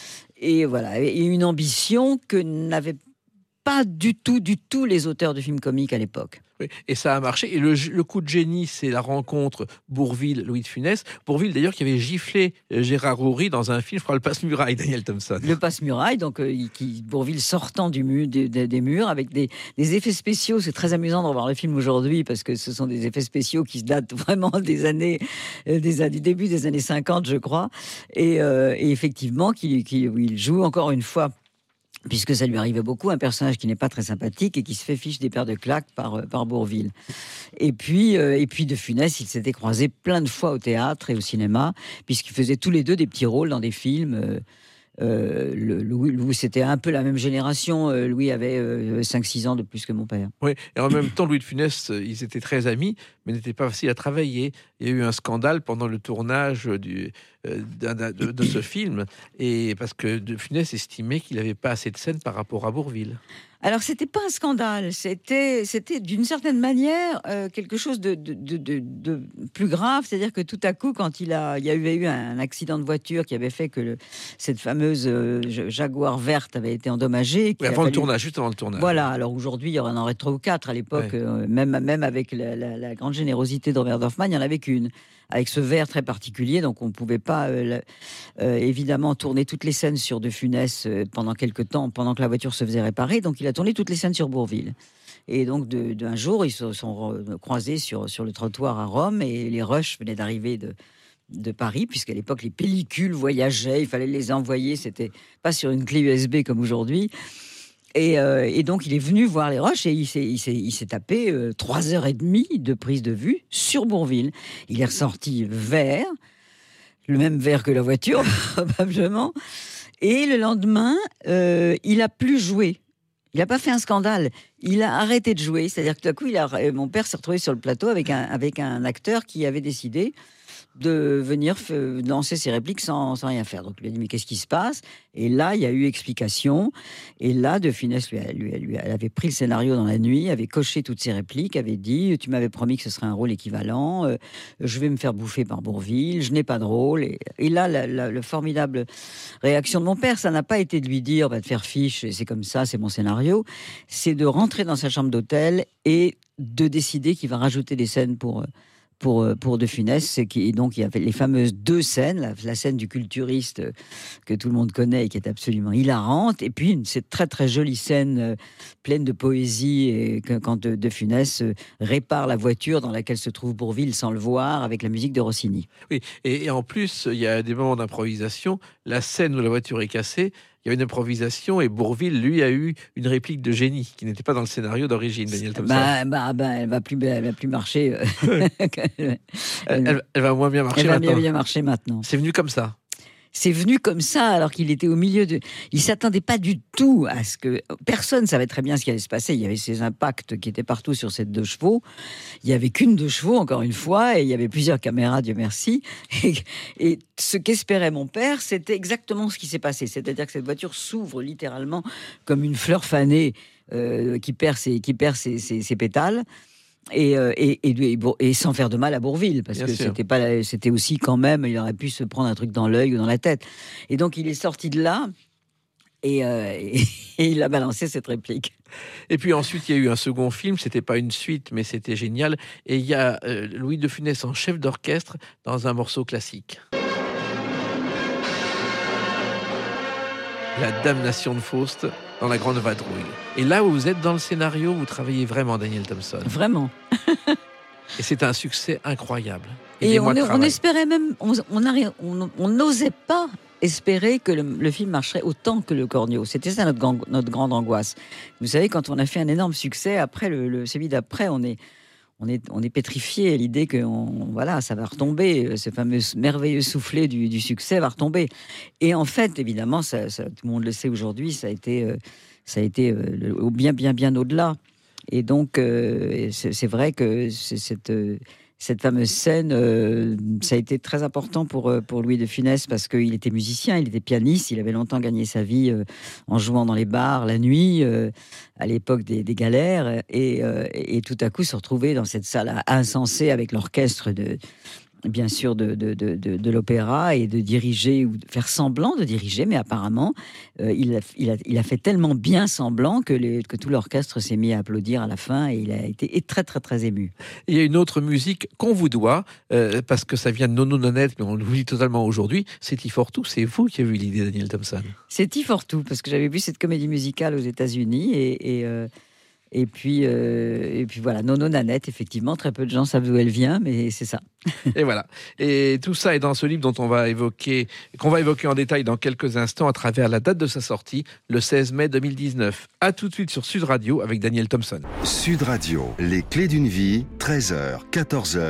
Et voilà, et une ambition que n'avaient pas du tout, du tout les auteurs de films comiques à l'époque. Oui, et ça a marché. Et le, le coup de génie, c'est la rencontre Bourvil-Louis de Funès. Bourvil, d'ailleurs, qui avait giflé euh, Gérard Houry dans un film, je crois, Le Passe-Muraille, Daniel Thompson. Le passe-muraille, donc euh, qui, Bourvil sortant du mur, des, des- des murs avec des, des effets spéciaux. C'est très amusant de revoir le film aujourd'hui parce que ce sont des effets spéciaux qui se datent vraiment des années, euh, des, années- du début des années cinquante, je crois. Et, euh, et effectivement, qui, qui, où il joue encore une fois, puisque ça lui arrivait beaucoup, un personnage qui n'est pas très sympathique et qui se fait fiche des paires de claques par, euh, par Bourvil. Et puis, euh, et puis de Funès, ils s'étaient croisés plein de fois au théâtre et au cinéma, puisqu'ils faisaient tous les deux des petits rôles dans des films. euh, Euh, le, Louis, Louis, c'était un peu la même génération. Euh, Louis avait euh, cinq six ans de plus que mon père. Oui, et en même temps, Louis de Funès, ils étaient très amis, mais n'étaient pas faciles à travailler. Il y a eu un scandale pendant le tournage du, euh, d'un, d'un, de, de ce film, et parce que de Funès estimait qu'il n'avait pas assez de scènes par rapport à Bourvil. Alors, c'était pas un scandale, c'était, c'était d'une certaine manière euh, quelque chose de, de, de, de, de plus grave. C'est-à-dire que tout à coup, quand il, a, il y avait eu un accident de voiture qui avait fait que le, cette fameuse euh, Jaguar verte avait été endommagée. Oui, avant fallu... le tournage, juste avant le tournage. Voilà, alors aujourd'hui, il y en aurait trois ou quatre. À l'époque, ouais. euh, même, même avec la, la, la grande générosité de Robert Dorfman, il n'y en avait qu'une. Avec ce verre très particulier, donc on ne pouvait pas euh, euh, évidemment tourner toutes les scènes sur De Funès euh, pendant quelques temps, pendant que la voiture se faisait réparer. Donc il a tourné toutes les scènes sur Bourvil. Et donc de, d'un jour, ils se sont croisés sur, sur le trottoir à Rome et les rushs venaient d'arriver de, de Paris, puisqu'à l'époque les pellicules voyageaient, il fallait les envoyer, c'était pas sur une clé U S B comme aujourd'hui. Et, euh, et donc, il est venu voir les Roches et il s'est, il s'est, il s'est tapé euh, trois heures et demie de prise de vue sur Bourvil. Il est ressorti vert, le même vert que la voiture, probablement. Et le lendemain, euh, il a plus joué. Il n'a pas fait un scandale. Il a arrêté de jouer. C'est-à-dire que tout à coup, il a, mon père s'est retrouvé sur le plateau avec un, avec un acteur qui avait décidé de venir f- lancer ses répliques sans, sans rien faire. Donc, il lui a dit, mais qu'est-ce qui se passe ? Et là, il y a eu explication. Et là, De Funès, lui, lui, lui, elle avait pris le scénario dans la nuit, avait coché toutes ses répliques, avait dit, tu m'avais promis que ce serait un rôle équivalent, euh, je vais me faire bouffer par Bourvil, je n'ai pas de rôle. Et, et là, la, la, la formidable réaction de mon père, ça n'a pas été de lui dire, va te faire fiche, c'est comme ça, c'est mon scénario. C'est de rentrer dans sa chambre d'hôtel et de décider qu'il va rajouter des scènes pour... Euh, Pour, pour De Funès, et donc il y avait les fameuses deux scènes, la, la scène du culturiste que tout le monde connaît et qui est absolument hilarante, et puis une cette très très jolie scène euh, pleine de poésie et que, quand De, de Funès euh, répare la voiture dans laquelle se trouve Bourvil sans le voir avec la musique de Rossini. Oui, et, et en plus il y a des moments d'improvisation. La scène où la voiture est cassée, il y a une improvisation et Bourvil, lui, a eu une réplique de génie qui n'était pas dans le scénario d'origine, Daniel Thompson. Bah, bah, bah, elle va plus, elle va plus marcher. elle, elle, elle va moins bien marcher elle va maintenant. bien, bien marcher maintenant. C'est venu comme ça. C'est venu comme ça, alors qu'il était au milieu de... Il s'attendait pas du tout à ce que... Personne savait très bien ce qui allait se passer. Il y avait ces impacts qui étaient partout sur cette deux chevaux. Il y avait qu'une deux chevaux, encore une fois, et il y avait plusieurs caméras, Dieu merci. Et, et ce qu'espérait mon père, c'était exactement ce qui s'est passé. C'est-à-dire que cette voiture s'ouvre littéralement comme une fleur fanée euh, qui perd ses, qui perd ses, ses, ses pétales. Et, euh, et, et, et sans faire de mal à Bourvil, parce Bien que sûr. c'était pas, c'était aussi quand même, il aurait pu se prendre un truc dans l'œil ou dans la tête. Et donc il est sorti de là et, euh, et, et il a balancé cette réplique. Et puis ensuite il y a eu un second film, c'était pas une suite mais c'était génial. Et il y a euh, Louis de Funès en chef d'orchestre dans un morceau classique. La damnation de Faust dans La Grande Vadrouille. Et là où vous êtes dans le scénario, vous travaillez vraiment, Daniel Thompson. Vraiment. Et c'est un succès incroyable. Et, Et on, on espérait même, on n'osait on, on, on pas espérer que le, le film marcherait autant que Le Cornio. C'était ça notre, grand, notre grande angoisse. Vous savez, quand on a fait un énorme succès, après le, le celui d'après, on est On est, on est pétrifié à l'idée que on, voilà, ça va retomber, ce fameux merveilleux soufflet du, du succès va retomber. Et en fait, évidemment, ça, ça, tout le monde le sait aujourd'hui, ça a été, euh, ça a été euh, bien, bien, bien au-delà. Et donc, euh, c'est, c'est vrai que c'est cette, euh, cette fameuse scène, euh, ça a été très important pour, pour Louis de Funès parce qu'il était musicien, il était pianiste, il avait longtemps gagné sa vie euh, en jouant dans les bars la nuit, euh, à l'époque des, des galères, et, euh, et tout à coup se retrouver dans cette salle insensée avec l'orchestre de... bien sûr de, de, de, de, de l'opéra et de diriger ou de faire semblant de diriger, mais apparemment euh, il, a, il, a, il a fait tellement bien semblant que, les, que tout l'orchestre s'est mis à applaudir à la fin et il a été très très très ému. Il y a une autre musique qu'on vous doit euh, parce que ça vient de Nono Nanette, mais on l'oublie totalement aujourd'hui, c'est Tifortou. C'est vous qui avez eu l'idée, Daniel Thompson. C'est Tifortou parce que j'avais vu cette comédie musicale aux États-Unis et, et euh, Et puis, euh, et puis voilà, Nono Nanette, effectivement, très peu de gens savent d'où elle vient, mais c'est ça. Et voilà. Et tout ça est dans ce livre dont on va évoquer, qu'on va évoquer en détail dans quelques instants à travers la date de sa sortie, le seize mai deux mille dix-neuf. À tout de suite sur Sud Radio avec Daniel Thompson. Sud Radio, les clés d'une vie, treize heures, quatorze heures,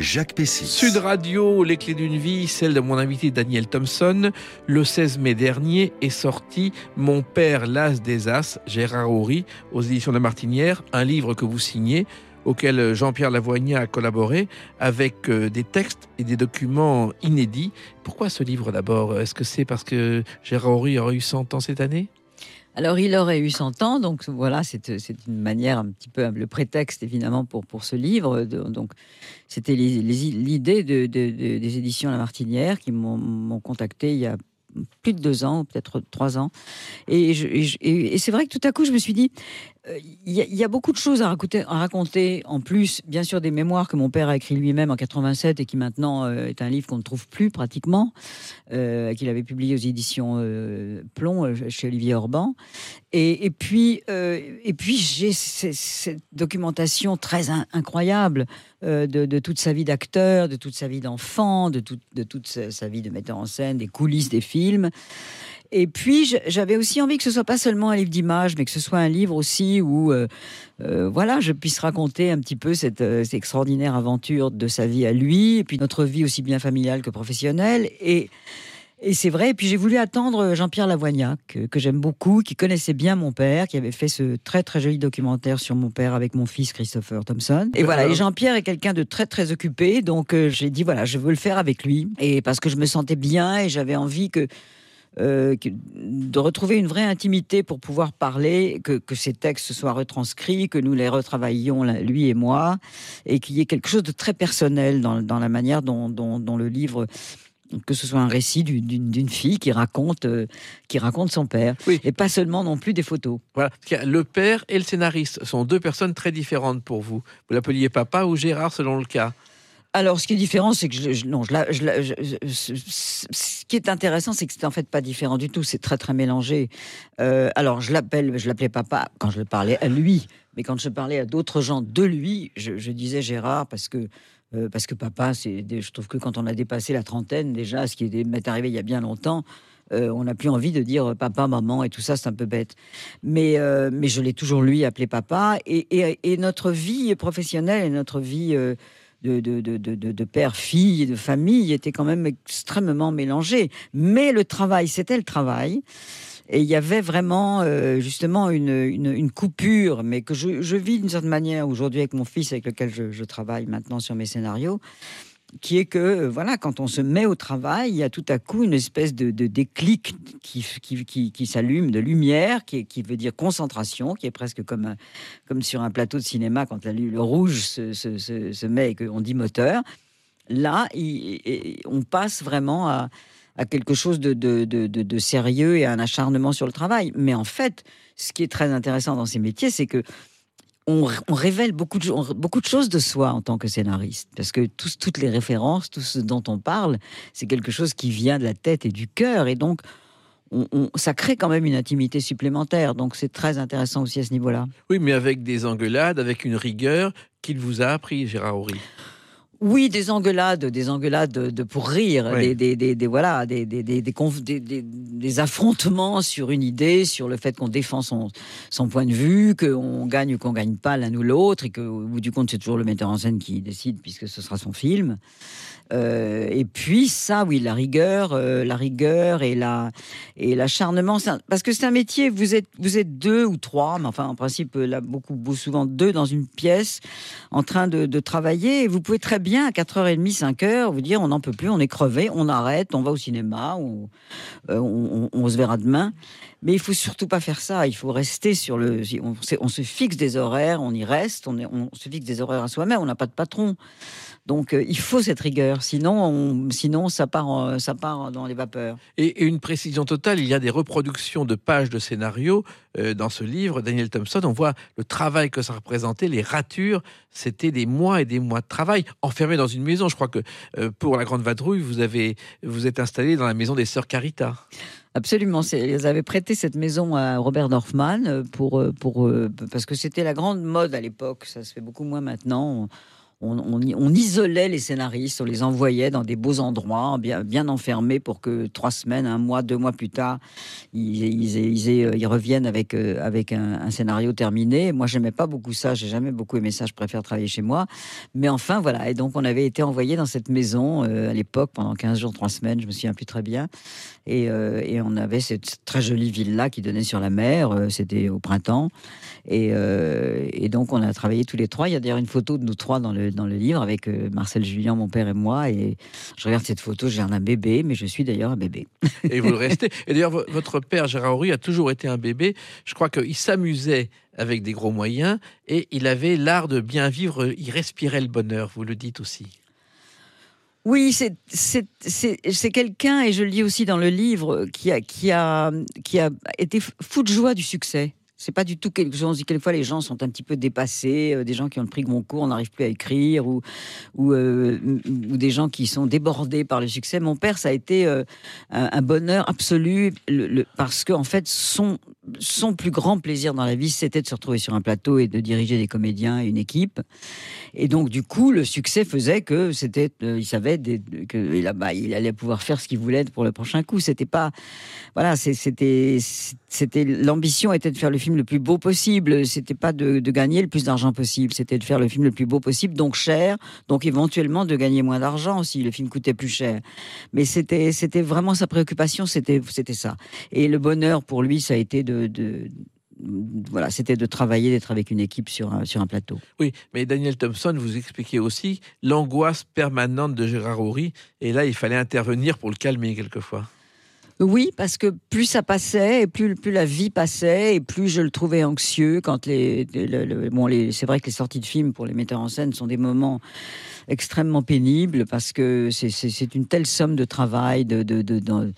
Jacques Pessis. Sud Radio, Les Clés d'une vie, celle de mon invité Daniel Thompson. Le seize mai dernier est sorti Mon père, l'as des as, Gérard Houry, aux éditions de la Martinière, un livre que vous signez, auquel Jean-Pierre Lavoignat a collaboré, avec des textes et des documents inédits. Pourquoi ce livre d'abord ? Est-ce que c'est parce que Gérard Houry aurait eu cent ans cette année ? Alors, il aurait eu cent ans, donc voilà, c'est, c'est une manière un petit peu, le prétexte évidemment pour, pour ce livre. De, donc, c'était les, les, l'idée de, de, de, des éditions La Martinière qui m'ont, m'ont contacté il y a plus de deux ans, peut-être trois ans. Et, je, et, je, et c'est vrai que tout à coup, je me suis dit, il euh, y, y a beaucoup de choses à raconter, à raconter, en plus, bien sûr, des mémoires que mon père a écrit lui-même en quatre-vingt-sept et qui maintenant euh, est un livre qu'on ne trouve plus pratiquement, euh, qu'il avait publié aux éditions euh, Plomb, euh, chez Olivier Orban. Et, et, puis, euh, et puis, j'ai c- cette documentation très in- incroyable euh, de, de toute sa vie d'acteur, de toute sa vie d'enfant, de, tout, de toute sa, sa vie de metteur en scène, des coulisses des films. Et puis, j'avais aussi envie que ce soit pas seulement un livre d'images, mais que ce soit un livre aussi où, euh, euh, voilà, je puisse raconter un petit peu cette, euh, cette extraordinaire aventure de sa vie à lui, et puis notre vie aussi bien familiale que professionnelle. Et, et c'est vrai. Et puis, j'ai voulu attendre Jean-Pierre Lavoignat, que, que j'aime beaucoup, qui connaissait bien mon père, qui avait fait ce très, très joli documentaire sur mon père avec mon fils Christopher Thompson. Et voilà. Et Jean-Pierre est quelqu'un de très, très occupé. Donc, euh, j'ai dit, voilà, je veux le faire avec lui. Et parce que je me sentais bien et j'avais envie que, Euh, de retrouver une vraie intimité pour pouvoir parler, que, que ces textes soient retranscrits, que nous les retravaillions, lui et moi, et qu'il y ait quelque chose de très personnel dans, dans la manière dont, dont, dont le livre, que ce soit un récit d'une, d'une fille qui raconte, euh, qui raconte son père, oui. Et pas seulement non plus des photos. Voilà. Le père et le scénariste sont deux personnes très différentes pour vous. Vous l'appeliez papa ou Gérard selon le cas ? Alors, ce qui est différent, c'est que je, je, non, je, la, je, la, je, je, ce qui est intéressant, c'est que c'est en fait pas différent du tout. C'est très très mélangé. Euh, alors, je l'appelle, je l'appelais papa quand je le parlais à lui, mais quand je parlais à d'autres gens de lui, je, je disais Gérard parce que euh, parce que papa, c'est, je trouve que quand on a dépassé la trentaine déjà, ce qui m'est arrivé il y a bien longtemps. Euh, on n'a plus envie de dire papa, maman et tout ça, c'est un peu bête. Mais, euh, mais je l'ai toujours lui appelé papa. Et, et, et notre vie professionnelle et notre vie euh, de, de, de, de, de père, fille, de famille était quand même extrêmement mélangée. Mais le travail, c'était le travail. Et il y avait vraiment euh, justement une, une, une coupure, mais que je, je vis d'une certaine manière aujourd'hui avec mon fils, avec lequel je, je travaille maintenant sur mes scénarios, qui est que, euh, voilà, quand on se met au travail, il y a tout à coup une espèce de, de déclic qui, qui, qui, qui s'allume, de lumière, qui, qui veut dire concentration, qui est presque comme, un, comme sur un plateau de cinéma, quand la, le rouge se, se, se, se met et qu'on dit moteur. Là, il, il, on passe vraiment à, à quelque chose de, de, de, de, de sérieux et à un acharnement sur le travail. Mais en fait, ce qui est très intéressant dans ces métiers, c'est que On, on révèle beaucoup de, beaucoup de choses de soi en tant que scénariste, parce que tous, toutes les références, tout ce dont on parle, c'est quelque chose qui vient de la tête et du cœur, et donc on, on, ça crée quand même une intimité supplémentaire, donc c'est très intéressant aussi à ce niveau-là. Oui, mais avec des engueulades, avec une rigueur qu'il vous a appris, Gérard Houry. Oui, des engueulades, des engueulades de, de pour rire, oui. des, des, des, des voilà, des, des, des, des, conf, des, des, des affrontements sur une idée, sur le fait qu'on défend son, son point de vue, qu'on gagne ou qu'on gagne pas l'un ou l'autre, et qu'au bout du compte, c'est toujours le metteur en scène qui décide, puisque ce sera son film. Euh, et puis ça, oui, la rigueur, euh, la rigueur et la et l'acharnement, un, parce que c'est un métier. Vous êtes vous êtes deux ou trois, mais enfin en principe là beaucoup, beaucoup souvent deux dans une pièce, en train de, de travailler. Et vous pouvez très bien à quatre heures trente, cinq heures vous dire on n'en peut plus, on est crevé, on arrête, on va au cinéma, on, euh, on, on, on se verra demain. Mais il faut surtout pas faire ça. Il faut rester sur le. On, on se fixe des horaires, on y reste, on, est, on se fixe des horaires à soi-même. On n'a pas de patron. Donc, euh, il faut cette rigueur. Sinon, on, sinon ça, part, ça part dans les vapeurs. Et, et une précision totale, il y a des reproductions de pages de scénarios euh, dans ce livre, Daniel Thompson. On voit le travail que ça représentait, les ratures. C'était des mois et des mois de travail, enfermés dans une maison. Je crois que euh, pour La Grande Vadrouille, vous, avez, vous êtes installé dans la maison des Sœurs Carita. Absolument. C'est, ils avaient prêté cette maison à Robert Dorfman pour, pour, pour, parce que c'était la grande mode à l'époque. Ça se fait beaucoup moins maintenant. On, on, on, on isolait les scénaristes, on les envoyait dans des beaux endroits, bien, bien enfermés, pour que trois semaines, un mois, deux mois plus tard, ils, ils, ils, ils, ils reviennent avec, euh, avec un, un scénario terminé. Moi, j'aimais pas beaucoup ça, j'ai jamais beaucoup aimé ça, je préfère travailler chez moi. Mais enfin, voilà. Et donc, on avait été envoyés dans cette maison euh, à l'époque pendant quinze jours, trois semaines, je me souviens plus très bien. Et, euh, et on avait cette très jolie villa qui donnait sur la mer, euh, c'était au printemps. Et, euh, et donc, on a travaillé tous les trois. Il y a d'ailleurs une photo de nous trois dans le, dans le livre avec euh, Marcel Julien, mon père et moi. Et je regarde cette photo, j'ai un bébé, mais je suis d'ailleurs un bébé. Et vous le restez. Et d'ailleurs, votre père, Gérard Houry, a toujours été un bébé. Je crois qu'il s'amusait avec des gros moyens et il avait l'art de bien vivre. Il respirait le bonheur, vous le dites aussi. Oui, c'est, c'est, c'est, c'est quelqu'un, et je le dis aussi dans le livre, qui a, qui a, qui a été fou de joie du succès. C'est pas du tout quelque chose. On dit quelquefois les gens sont un petit peu dépassés, euh, des gens qui ont le prix Goncourt, on n'arrive plus à écrire, ou ou, euh, ou des gens qui sont débordés par le succès. Mon père, ça a été euh, un, un bonheur absolu, le, le, parce que en fait, son son plus grand plaisir dans la vie, c'était de se retrouver sur un plateau et de diriger des comédiens et une équipe. Et donc, du coup, le succès faisait que c'était, euh, il savait des, que là-bas, il allait pouvoir faire ce qu'il voulait pour le prochain coup. C'était pas, voilà, c'était, c'était l'ambition était de faire le film le plus beau possible. C'était pas de, de gagner le plus d'argent possible. C'était de faire le film le plus beau possible, donc cher, donc éventuellement de gagner moins d'argent si le film coûtait plus cher. Mais c'était, c'était vraiment sa préoccupation. C'était, c'était ça. Et le bonheur pour lui, ça a été de, de voilà, c'était de travailler, d'être avec une équipe sur un, sur un plateau. Oui, mais Daniel Thompson, vous expliquez aussi l'angoisse permanente de Gérard Houry, et là, il fallait intervenir pour le calmer quelquefois. Oui, parce que plus ça passait, et plus, plus la vie passait, et plus je le trouvais anxieux. Quand les, les, les bon, les, c'est vrai que les sorties de films pour les metteurs en scène sont des moments extrêmement pénibles, parce que c'est, c'est, c'est une telle somme de travail, de, de, de, de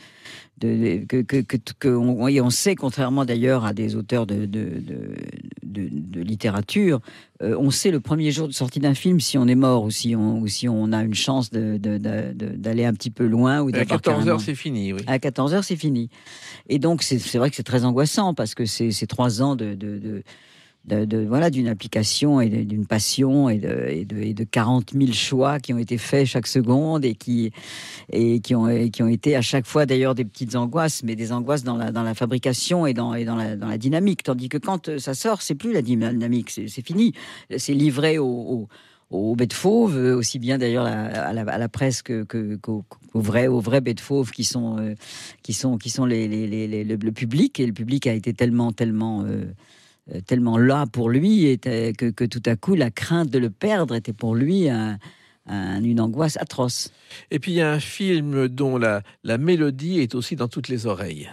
De, que, que, que, que on, et on sait, contrairement d'ailleurs à des auteurs de, de, de, de, de littérature, euh, on sait le premier jour de sortie d'un film si on est mort ou si on, ou si on a une chance de, de, de, de, d'aller un petit peu loin. Ou à quatorze heures, c'est fini. Oui. À quatorze heures, c'est fini. Et donc, c'est, c'est vrai que c'est très angoissant parce que c'est, c'est trois ans de... de, de De, de, voilà, d'une application et de, d'une passion et de, et, de, et de quarante mille choix qui ont été faits chaque seconde et qui, et qui, ont, et qui ont été à chaque fois d'ailleurs des petites angoisses, mais des angoisses dans la, dans la fabrication et, dans, et dans, la, dans la dynamique. Tandis que quand ça sort, c'est plus la dynamique, c'est, c'est fini. C'est livré au, au aux bêtes fauves, aussi bien d'ailleurs à la, à la presse que, que, qu'aux, qu'aux vrais, aux vrais bêtes fauves qui sont, euh, qui sont, qui sont les, les, les, les, le, le public. Et le public a été tellement, tellement... Euh, tellement là pour lui était, que, que tout à coup la crainte de le perdre était pour lui un, un, une angoisse atroce. Et puis il y a un film dont la, la mélodie est aussi dans toutes les oreilles.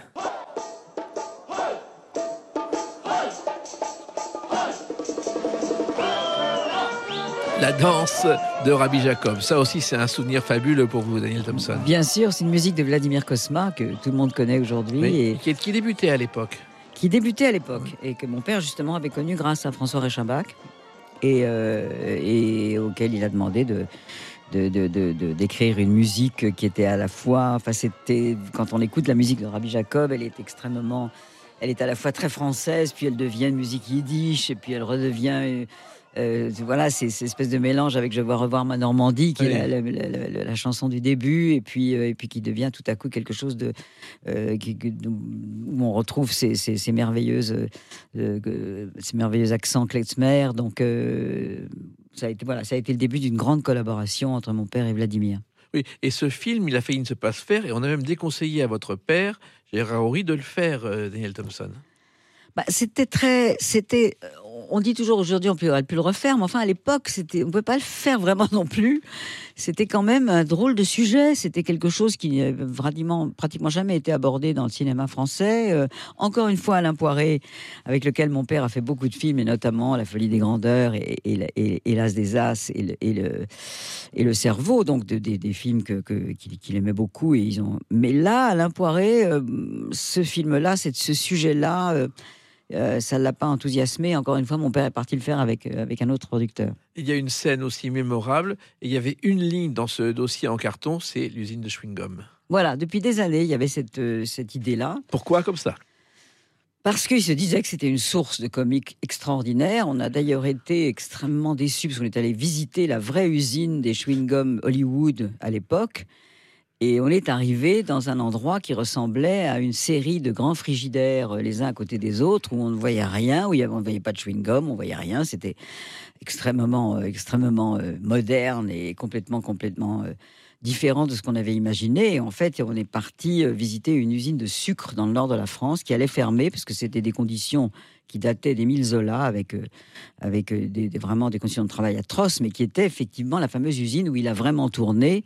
La danse de Rabbi Jacob. Ça aussi, c'est un souvenir fabuleux pour vous, Daniel Thompson. Bien sûr, c'est une musique de Vladimir Kosma que tout le monde connaît aujourd'hui. Oui, et qui, qui débutait à l'époque. Qui débutait à l'époque, oui. Et que mon père, justement, avait connu grâce à François Reichenbach, et, euh, et auquel il a demandé de, de, de, de, de, d'écrire une musique qui était à la fois... Enfin, c'était... Quand on écoute la musique de Rabbi Jacob, elle est extrêmement... Elle est à la fois très française, puis elle devient une musique yiddish, et puis elle redevient... Euh, voilà, c'est cette espèce de mélange avec Je vais revoir ma Normandie, qui oui. est la, la, la, la, la chanson du début, et puis, euh, et puis qui devient tout à coup quelque chose de, euh, qui, où on retrouve ces, ces, ces merveilleuses, euh, ces merveilleux accents klezmer. Donc, euh, ça a été voilà, ça a été le début d'une grande collaboration entre mon père et Vladimir. Oui, et ce film, il a failli ne se pas se faire, et on a même déconseillé à votre père, Gérard Houry, de le faire, euh, Daniel Thompson. Bah, c'était très, c'était. On dit toujours aujourd'hui on aurait pu le refaire, mais enfin à l'époque c'était, on ne pouvait pas le faire vraiment non plus. C'était quand même un drôle de sujet. C'était quelque chose qui n'avait pratiquement, pratiquement jamais été abordé dans le cinéma français. Euh, encore une fois, Alain Poiré, avec lequel mon père a fait beaucoup de films, et notamment La Folie des grandeurs et, et, et, et L'As des As et le, et le, et le Cerveau, donc de, de, des films que, que, qu'il, qu'il aimait beaucoup. Et ils ont... Mais là, Alain Poiré, euh, ce film-là, c'est ce sujet-là. Euh, Euh, ça ne l'a pas enthousiasmé. Encore une fois, mon père est parti le faire avec, euh, avec un autre producteur. Il y a une scène aussi mémorable, et il y avait une ligne dans ce dossier en carton, c'est l'usine de chewing-gum. Voilà, depuis des années, il y avait cette, euh, cette idée-là. Pourquoi comme ça ? Parce qu'il se disait que c'était une source de comique extraordinaire. On a d'ailleurs été extrêmement déçus parce qu'on est allé visiter la vraie usine des chewing-gums Hollywood à l'époque. Et on est arrivé dans un endroit qui ressemblait à une série de grands frigidaires les uns à côté des autres, où on ne voyait rien, où il y avait, on ne voyait pas de chewing-gum, on ne voyait rien. C'était extrêmement, euh, extrêmement euh, moderne et complètement, complètement euh, différent de ce qu'on avait imaginé. Et en fait, on est parti euh, visiter une usine de sucre dans le nord de la France qui allait fermer parce que c'était des conditions qui dataient d'Émile Zola, avec, euh, avec euh, des, des, vraiment des conditions de travail atroces, mais qui était effectivement la fameuse usine où il a vraiment tourné,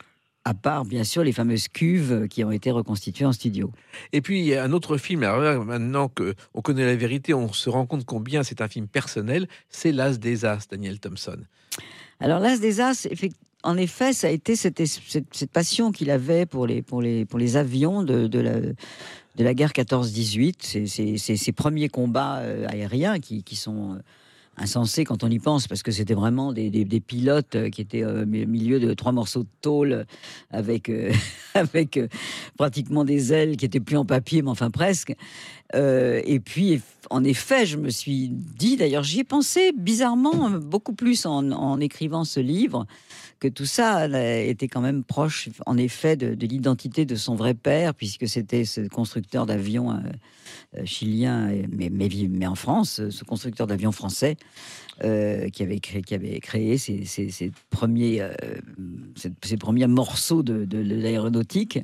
à part, bien sûr, les fameuses cuves qui ont été reconstituées en studio. Et puis, il y a un autre film, alors là, maintenant qu'on connaît la vérité, on se rend compte combien c'est un film personnel, c'est L'As des As, Daniel Thompson. Alors, L'As des As, en effet, ça a été cette, cette, cette passion qu'il avait pour les, pour les, pour les avions de, de, la, de la guerre quatorze dix-huit, c'est ses premiers combats aériens qui, qui sont... insensé quand on y pense, parce que c'était vraiment des, des, des pilotes qui étaient au milieu de trois morceaux de tôle avec, euh, avec euh, pratiquement des ailes qui étaient plus en papier, mais enfin presque. Euh, et puis, en effet, je me suis dit, d'ailleurs, j'y ai pensé bizarrement, beaucoup plus en, en écrivant ce livre, que tout ça était quand même proche, en effet, de, de l'identité de son vrai père, puisque c'était ce constructeur d'avions euh, chilien, mais, mais, mais en France, ce constructeur d'avions français, euh, qui avait créé, qui avait créé ces, ces, ces, premiers, euh, ces, ces premiers morceaux de, de, de l'aéronautique.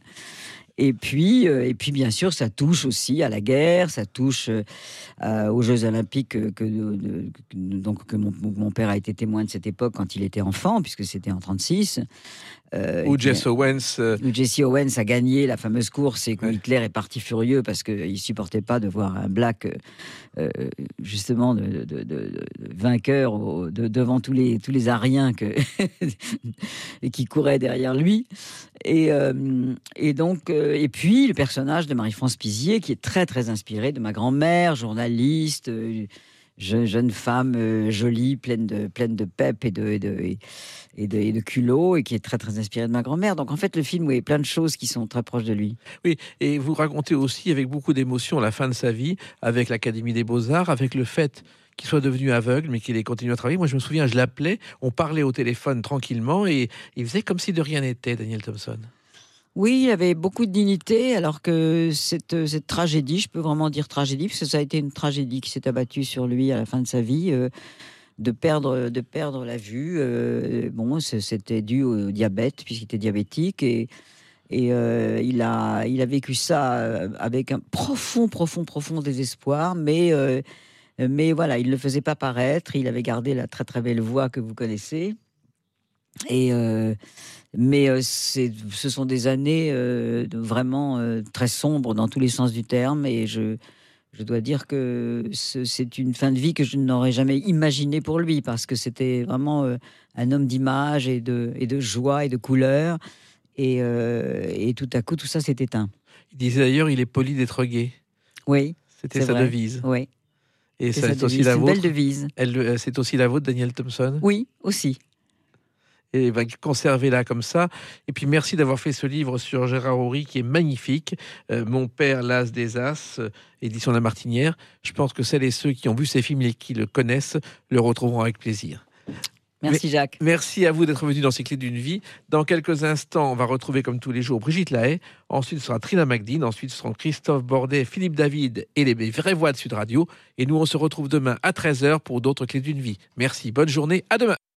Et puis, euh, et puis, bien sûr, ça touche aussi à la guerre, ça touche euh, aux Jeux Olympiques que, que, de, que, donc, que mon, mon père a été témoin de cette époque quand il était enfant, puisque c'était en trente-six. Euh, où Jesse Owens... Euh... Où Jesse Owens a gagné la fameuse course et que ouais. Hitler est parti furieux parce qu'il ne supportait pas de voir un black, euh, justement, de, de, de, de vainqueur au, de, devant tous les, tous les Ariens que et qui couraient derrière lui. Et, euh, et donc, euh, et puis le personnage de Marie-France Pizier, qui est très très inspiré de ma grand-mère, journaliste, euh, jeune, jeune femme euh, jolie, pleine de pleine de pep et de et de, et de et de culot, et qui est très très inspirée de ma grand-mère. Donc en fait, le film, oui, plein de choses qui sont très proches de lui. Oui, et vous racontez aussi avec beaucoup d'émotion la fin de sa vie, avec l'Académie des Beaux-Arts, avec le fait qu'il soit devenu aveugle, mais qu'il ait continué à travailler. Moi, je me souviens, je l'appelais, on parlait au téléphone tranquillement, et il faisait comme si de rien n'était, Daniel Thompson. Oui, il avait beaucoup de dignité, alors que cette, cette tragédie, je peux vraiment dire tragédie, parce que ça a été une tragédie qui s'est abattue sur lui à la fin de sa vie, euh, de, perdre, de perdre la vue. Euh, bon, c'était dû au diabète, puisqu'il était diabétique, et, et euh, il, a, il a vécu ça avec un profond, profond, profond désespoir, mais... Euh, Mais voilà, il ne le faisait pas paraître. Il avait gardé la très très belle voix que vous connaissez. Et euh, mais euh, ce sont des années euh, vraiment euh, très sombres dans tous les sens du terme. Et je, je dois dire que c'est une fin de vie que je n'aurais jamais imaginée pour lui, parce que c'était vraiment euh, un homme d'image et de, et de joie et de couleur. Et, euh, et tout à coup, tout ça s'est éteint. Il disait d'ailleurs, il est poli d'être gai. Oui, c'était sa vrai. devise. Oui. Et c'est aussi la vôtre. Belle devise. Elle, c'est aussi la vôtre, Daniel Thompson. Oui, aussi. Et va conserver là comme ça. Et puis merci d'avoir fait ce livre sur Gérard Houry qui est magnifique. Euh, Mon père, l'As des As, euh, édition La Martinière. Je pense que celles et ceux qui ont vu ces films et qui le connaissent le retrouveront avec plaisir. Merci Jacques. Merci à vous d'être venu dans ces clés d'une vie. Dans quelques instants, on va retrouver comme tous les jours Brigitte Lahaye. Ensuite, ce sera Trina Magdine. Ensuite, ce seront Christophe Bordet, Philippe David et les vraies voix de Sud Radio. Et nous, on se retrouve demain à treize heures pour d'autres clés d'une vie. Merci, bonne journée, à demain.